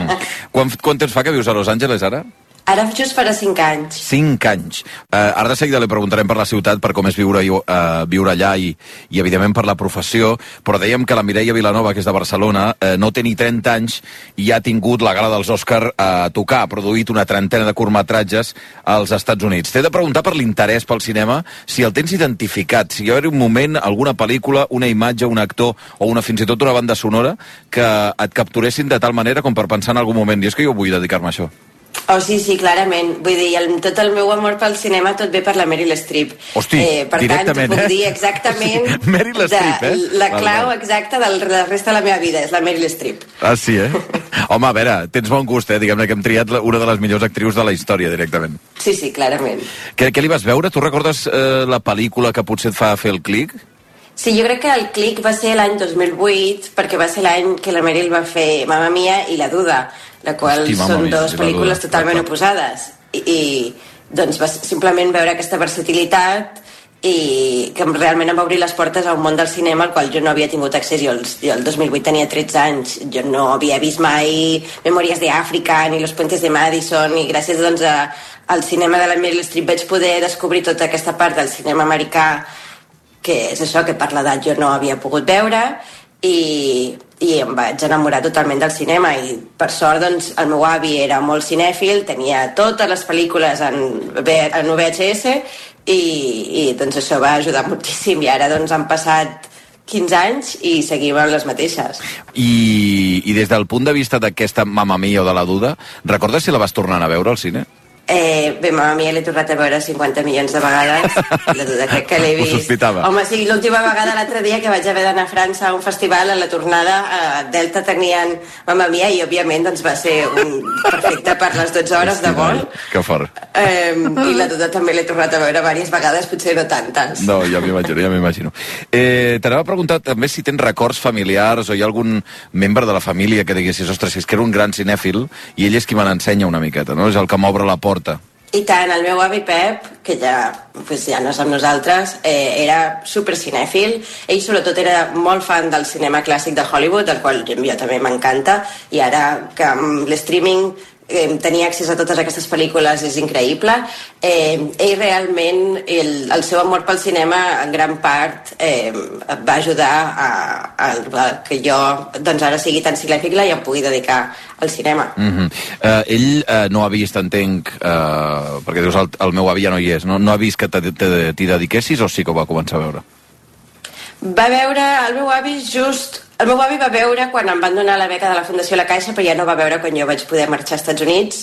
Quant temps fa que vius a Los Angeles, ara? Ara just farà 5 anys. 5 anys. Ara de seguida li preguntarem per la ciutat, per com és viure allà i evidentment per la professió, però dèiem que la Mireia Vilanova, que és de Barcelona, no té ni 30 anys i ha tingut la gala dels Òscar a tocar. Ha produït una trentena de curtmetratges als Estats Units. T'he de preguntar per l'interès pel cinema, si el tens identificat, si hi ha un moment, alguna pel·lícula, una imatge, un actor o fins i tot una banda sonora que et capturessin de tal manera com per pensar en algun moment, i és que jo vull dedicar-me a això. Oh, sí, clarament. Vull dir, tot el meu amor pel cinema tot ve per la Meryl Streep. Hosti, per directament, tant, puc dir exactament Meryl Streep, la clau exacta de la resta de la meva vida, és la Meryl Streep. Ah, sí, Home, a veure, tens bon gust, diguem-ne que hem triat una de les millors actrius de la història, directament. Sí, clarament. Què li vas veure? Tu recordes la pel·lícula que potser et fa fer el clic? Sí, jo crec que el clic va ser l'any 2008, perquè va ser l'any que la Meryl va fer Mamma Mia i La Duda, la qual són dues pel·lícules totalment oposades. I doncs va simplement veure aquesta versatilitat i que realment em va obrir les portes a un món del cinema al qual jo no havia tingut accés. Jo el 2008 tenia 13 anys, jo no havia vist mai Memòries d'Àfrica ni Los Puentes de Madison, i gràcies doncs al cinema de la Meryl Streep vaig poder descobrir tota aquesta part del cinema americà, que és això, que per l'edat jo no havia pogut veure, i em vaig enamorar totalment del cinema. I per sort doncs el meu avi era molt cinèfil, tenia totes les pel·lícules en VHS i doncs això va ajudar moltíssim, i ara doncs han passat 15 anys i seguim amb les mateixes. I des del punt de vista d'aquesta Mamma Mia o de La Duda, recordes si la vas tornar a veure al cine? Bé, Mamma Mia l'he tornat a veure 50 milions de vegades. La Duda crec que l'he vist. Ho sospitava. Home, sí, l'última vegada l'altre dia que vaig haver d'anar a França a un festival, a la tornada a Delta tenien Mamma Mia i òbviament doncs va ser perfecte per les 12 hores de vol. Que fort. I La Duda també l'he tornat a veure diverses vegades, potser no tantes. No, ja m'imagino. T'anava a preguntar també si tens records familiars o hi ha algun membre de la família que diguessis, ostres, és que era un gran cinèfil i ell és qui me n'ensenya una miqueta, no? És el que m'obre la porta. I tant, el meu avi Pep, que ja no és amb nosaltres, era super cinèfil. Ell sobretot era molt fan del cinema clàssic de Hollywood, del qual jo també m'encanta, i ara que amb l'streaming tenir accés a totes aquestes pel·lícules és increïble. Ell realment, el seu amor pel cinema en gran part va ajudar a que jo doncs ara sigui tan cinèfila i em pugui dedicar al cinema. Ell no ha vist, entenc, perquè dius el meu avi ja no hi és, no ha vist que t'hi dediquessis o sí que ho va començar a veure? Va veure el meu avi El meu avi va veure quan em van donar la beca de la Fundació La Caixa, però ja no va veure quan jo vaig poder marxar als Estats Units.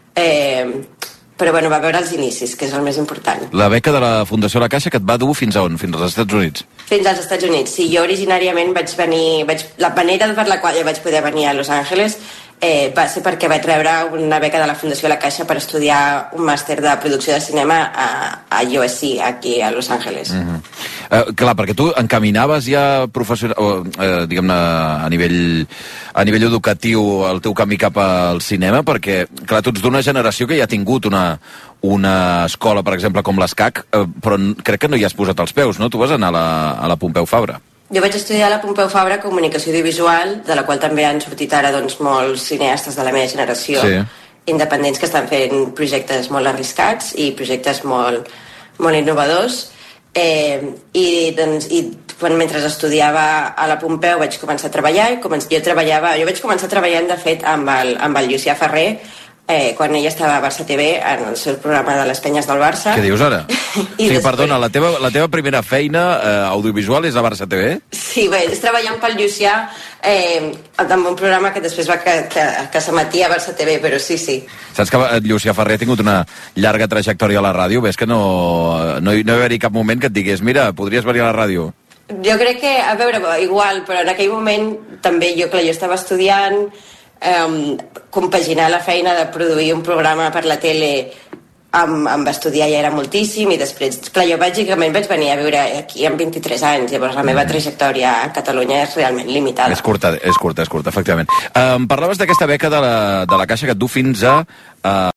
Però bueno, va veure els inicis, que és el més important. La beca de la Fundació La Caixa que et va dur fins a on? Fins als Estats Units? Fins als Estats Units, sí. Jo originàriament la manera per la qual jo vaig poder venir a Los Angeles va ser perquè vaig rebre una beca de la Fundació La Caixa per estudiar un màster de producció de cinema a USC, aquí a Los Angeles. Clar, perquè tu encaminaves ja diguem-ne a nivell educatiu el teu camí cap al cinema, perquè clar, tu ets d'una generació que ja ha tingut una escola, per exemple, com l'ESCAC, però crec que no hi has posat els peus, no? Tu vas anar a la Pompeu Fabra. Jo vaig estudiar a la Pompeu Fabra Comunicació Audiovisual, de la qual també han sortit ara doncs, molts cineastes de la meva generació, independents que estan fent projectes molt arriscats i projectes molt innovadors. I mentre estudiava a la Pompeu vaig començar a treballar jo vaig començar treballant de fet amb el Llucià Ferrer quan ella estava a Barça TV en el seu programa de les penyes del Barça. Què dius ara? Perdona, la teva primera feina audiovisual és a Barça TV? Sí, bé, és treballant pel Llucià amb un programa que després va que s'emetia a Barça TV, però sí. Saps que Llucià Ferrer ha tingut una llarga trajectòria a la ràdio? Ves que no hi va haver cap moment que et digués mira, podries venir a la ràdio? Jo crec que, a veure, igual, però en aquell moment també jo estava estudiant, compaginar la feina de produir un programa per la tele amb estudiar ja era moltíssim, i després, clar, jo bàsicament vaig venir a viure aquí amb 23 anys, llavors la meva trajectòria a Catalunya és realment limitada. És curta, efectivament. Parlaves d'aquesta beca de la Caixa que et du fins a